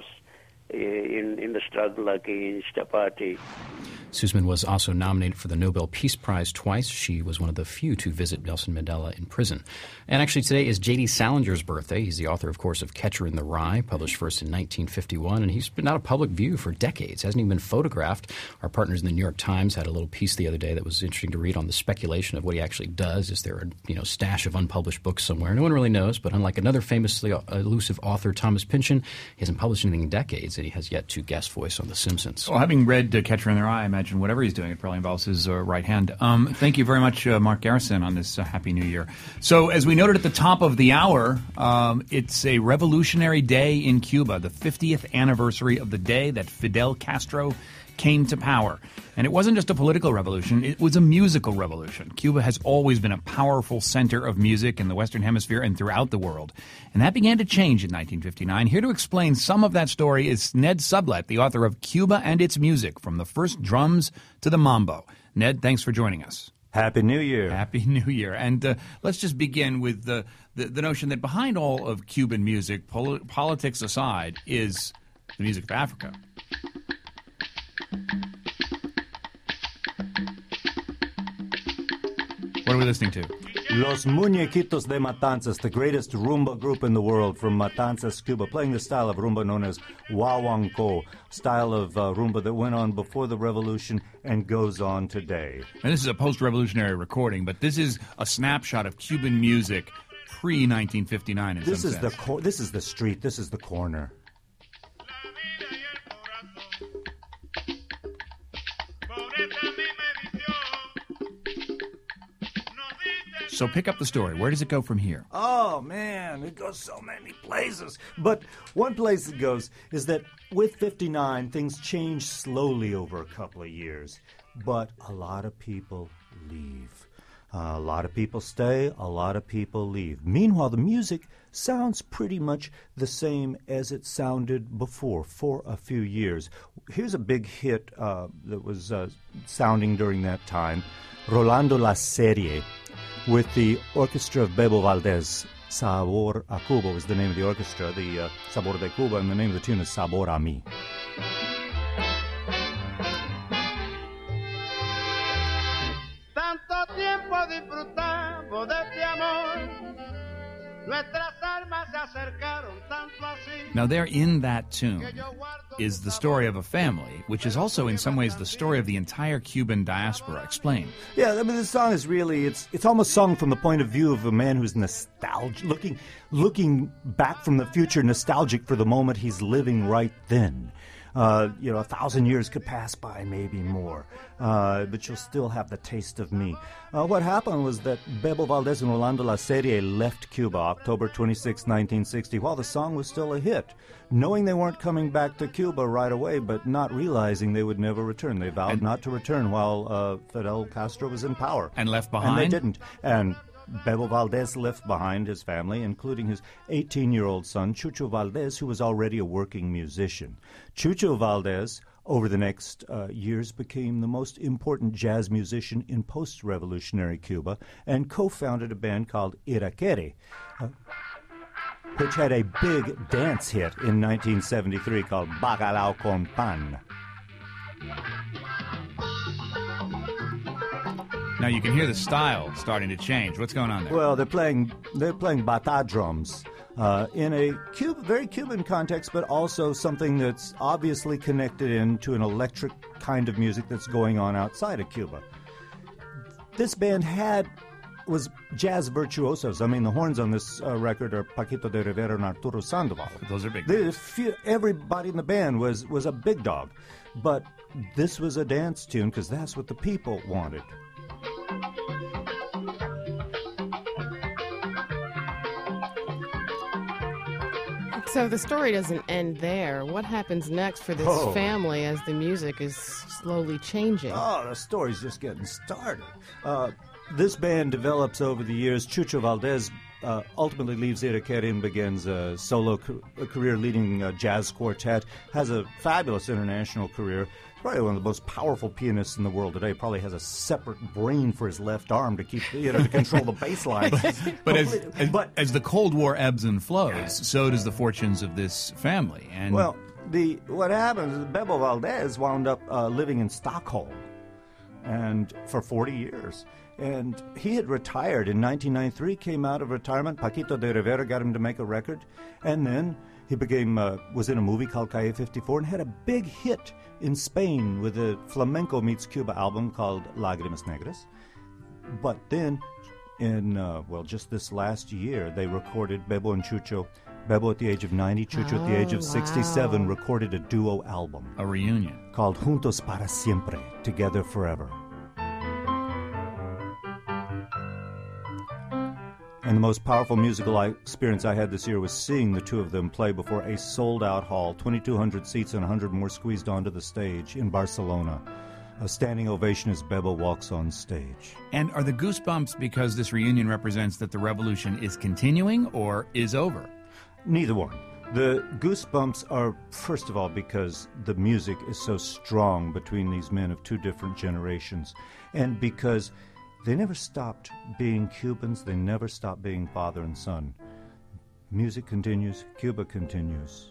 in the struggle against apartheid. Suzman was also nominated for the Nobel Peace Prize twice. She was one of the few to visit Nelson Mandela in prison. And actually today is J.D. Salinger's birthday. He's the author, of course, of Catcher in the Rye, published first in 1951, and he's been out of public view for decades. Hasn't even been photographed. Our partners in the New York Times had a little piece the other day that was interesting to read on the speculation of what he actually does. Is there a stash of unpublished books somewhere? No one really knows, but unlike another famously elusive author, Thomas Pynchon, he hasn't published anything in decades, and he has yet to guest voice on The Simpsons. Well, having read Catcher in the Rye, I imagine whatever he's doing, it probably involves his right hand. Thank you very much, Mark Garrison, on this Happy New Year. So, as we noted at the top of the hour, it's a revolutionary day in Cuba, the 50th anniversary of the day that Fidel Castro came to power. And it wasn't just a political revolution, it was a musical revolution. Cuba has always been a powerful center of music in the Western Hemisphere and throughout the world. And that began to change in 1959. Here to explain some of that story is Ned Sublette, the author of Cuba and Its Music, From the First Drums to the Mambo. Ned, thanks for joining us. Happy New Year. Happy New Year. And let's just begin with the notion that behind all of Cuban music, politics aside, is the music of Africa. What are we listening to? Los Muñequitos de Matanzas, the greatest rumba group in the world from Matanzas, Cuba, playing the style of rumba known as Huahuancó, style of rumba that went on before the revolution and goes on today. And this is a post-revolutionary recording, but this is a snapshot of Cuban music pre-1959 in This some is sense. this is the street, this is the corner. So pick up the story. Where does it go from here? Oh, man, it goes so many places. But one place it goes is that with 59, things change slowly over a couple of years. But a lot of people leave. A lot of people stay, a lot of people leave. Meanwhile, the music sounds pretty much the same as it sounded before for a few years. Here's a big hit that was sounding during that time, Rolando la Serie, with the orchestra of Bebo Valdez. Sabor a Cuba was the name of the orchestra, the Sabor de Cuba, and the name of the tune is Sabor a Mi. Tanto tiempo disfrutamos de este amor, nuestras almas se acercaron tanto así. Now, there in that tune is the story of a family, which is also in some ways the story of the entire Cuban diaspora. Explain. Yeah, I mean, this song is really, it's almost sung from the point of view of a man who's nostalgic, looking back from the future, nostalgic for the moment he's living right then. 1,000 years could pass by, maybe more, but you'll still have the taste of me. What happened was that Bebo Valdez and Rolando la Serie left Cuba October 26, 1960, while the song was still a hit, knowing they weren't coming back to Cuba right away, but not realizing they would never return. They vowed not to return while Fidel Castro was in power. And left behind? And they didn't. And Bebo Valdez left behind his family, including his 18-year-old son, Chucho Valdez, who was already a working musician. Chucho Valdez, over the next years, became the most important jazz musician in post-revolutionary Cuba and co-founded a band called Iraquere, which had a big dance hit in 1973 called Bacalao con Pan. Now you can hear the style starting to change. What's going on there? Well, they're playing bata drums in a very Cuban context, but also something that's obviously connected into an electric kind of music that's going on outside of Cuba. This band was jazz virtuosos. I mean, the horns on this record are Paquito de Rivera and Arturo Sandoval. Those are big. Everybody in the band was a big dog, but this was a dance tune because that's what the people wanted. So the story doesn't end there. What happens next for this family as the music is slowly changing? Oh, the story's just getting started. This band develops over the years. Chucho Valdez ultimately leaves Iraquere and begins a solo career leading a jazz quartet, has a fabulous international career. Probably one of the most powerful pianists in the world today. Probably has a separate brain for his left arm to keep, to control the bass line. But as the Cold War ebbs and flows, so does the fortunes of this family. And what happens is Bebo Valdez wound up living in Stockholm, and for 40 years. And he had retired in 1993. Came out of retirement. Paquito de Rivera got him to make a record, and then he was in a movie called Calle 54 and had a big hit in Spain with a flamenco meets Cuba album called Lágrimas Negras. But then, just this last year, they recorded Bebo and Chucho. Bebo at the age of 90, Chucho at the age of 67, recorded a duo album. A reunion. Called Juntos para Siempre, Together Forever. And the most powerful musical experience I had this year was seeing the two of them play before a sold-out hall, 2,200 seats and 100 more squeezed onto the stage in Barcelona. A standing ovation as Bebo walks on stage. And are the goosebumps because this reunion represents that the revolution is continuing or is over? Neither one. The goosebumps are, first of all, because the music is so strong between these men of two different generations, and because they never stopped being Cubans, they never stopped being father and son. Music continues, Cuba continues.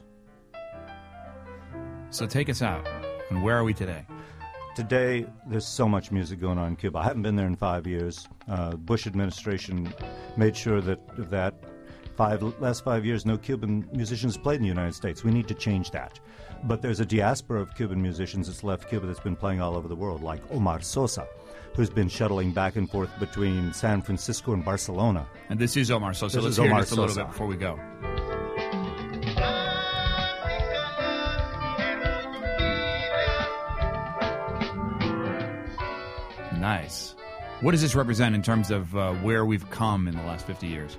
So take us out. And where are we today? Today, there's so much music going on in Cuba. I haven't been there in 5 years. Bush administration made sure that last 5 years, no Cuban musicians played in the United States. We need to change that. But there's a diaspora of Cuban musicians that's left Cuba that's been playing all over the world, like Omar Sosa, who's been shuttling back and forth between San Francisco and Barcelona. And this is Omar Sosa. Let's hear just a little bit before we go. Nice. What does this represent in terms of where we've come in the last 50 years?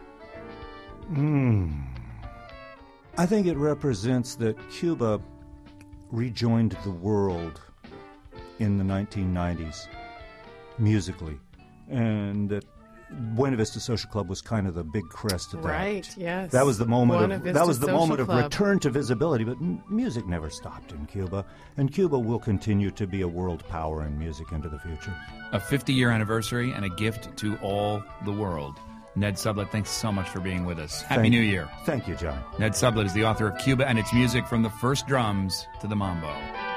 I think it represents that Cuba rejoined the world in the 1990s musically, and that Buena Vista Social Club was kind of the big crest of that. Right, yes. That was the moment of Club. return to visibility, but music never stopped in Cuba, and Cuba will continue to be a world power in music into the future. A 50-year anniversary and a gift to all the world. Ned Sublett, thanks so much for being with us. Happy New Year. Thank you, John. Ned Sublett is the author of Cuba and its music, from the first drums to the mambo.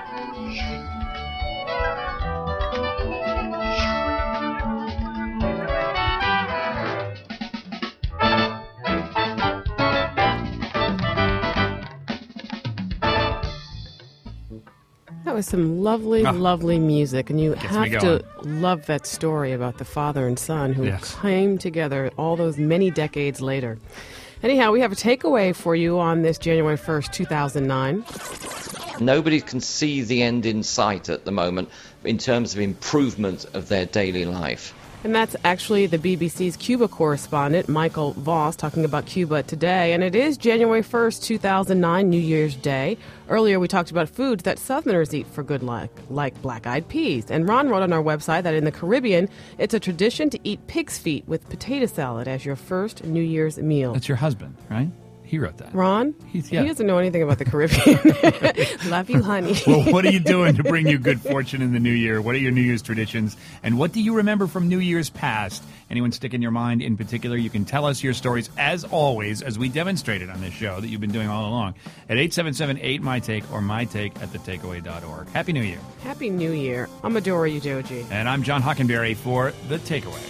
That was some lovely, lovely music, and you Gets have me to love that story about the father and son who came together all those many decades later. Anyhow, we have a takeaway for you on this January 1st, 2009. Nobody can see the end in sight at the moment in terms of improvement of their daily life. And that's actually the BBC's Cuba correspondent, Michael Voss, talking about Cuba today. And it is January 1st, 2009, New Year's Day. Earlier, we talked about foods that Southerners eat for good luck, like black-eyed peas. And Ron wrote on our website that in the Caribbean, it's a tradition to eat pig's feet with potato salad as your first New Year's meal. That's your husband, right? He wrote that. Ron? He doesn't know anything about the Caribbean. Love you, honey. Well, what are you doing to bring you good fortune in the new year? What are your New Year's traditions? And what do you remember from New Year's past? Anyone stick in your mind in particular? You can tell us your stories, as always, as we demonstrated on this show that you've been doing all along, at 877-8MyTake or mytake@thetakeaway.org. Happy New Year. Happy New Year. I'm Adora Udoji. And I'm John Hockenberry for The Takeaway.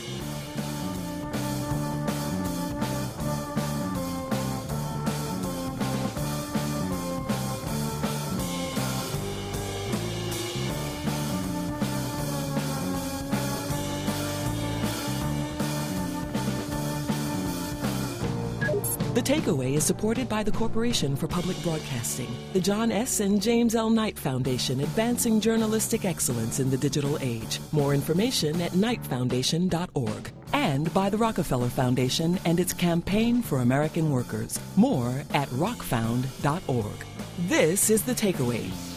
The Takeaway is supported by the Corporation for Public Broadcasting, the John S. and James L. Knight Foundation, advancing journalistic excellence in the digital age. More information at knightfoundation.org. And by the Rockefeller Foundation and its Campaign for American Workers. More at rockfound.org. This is The Takeaway.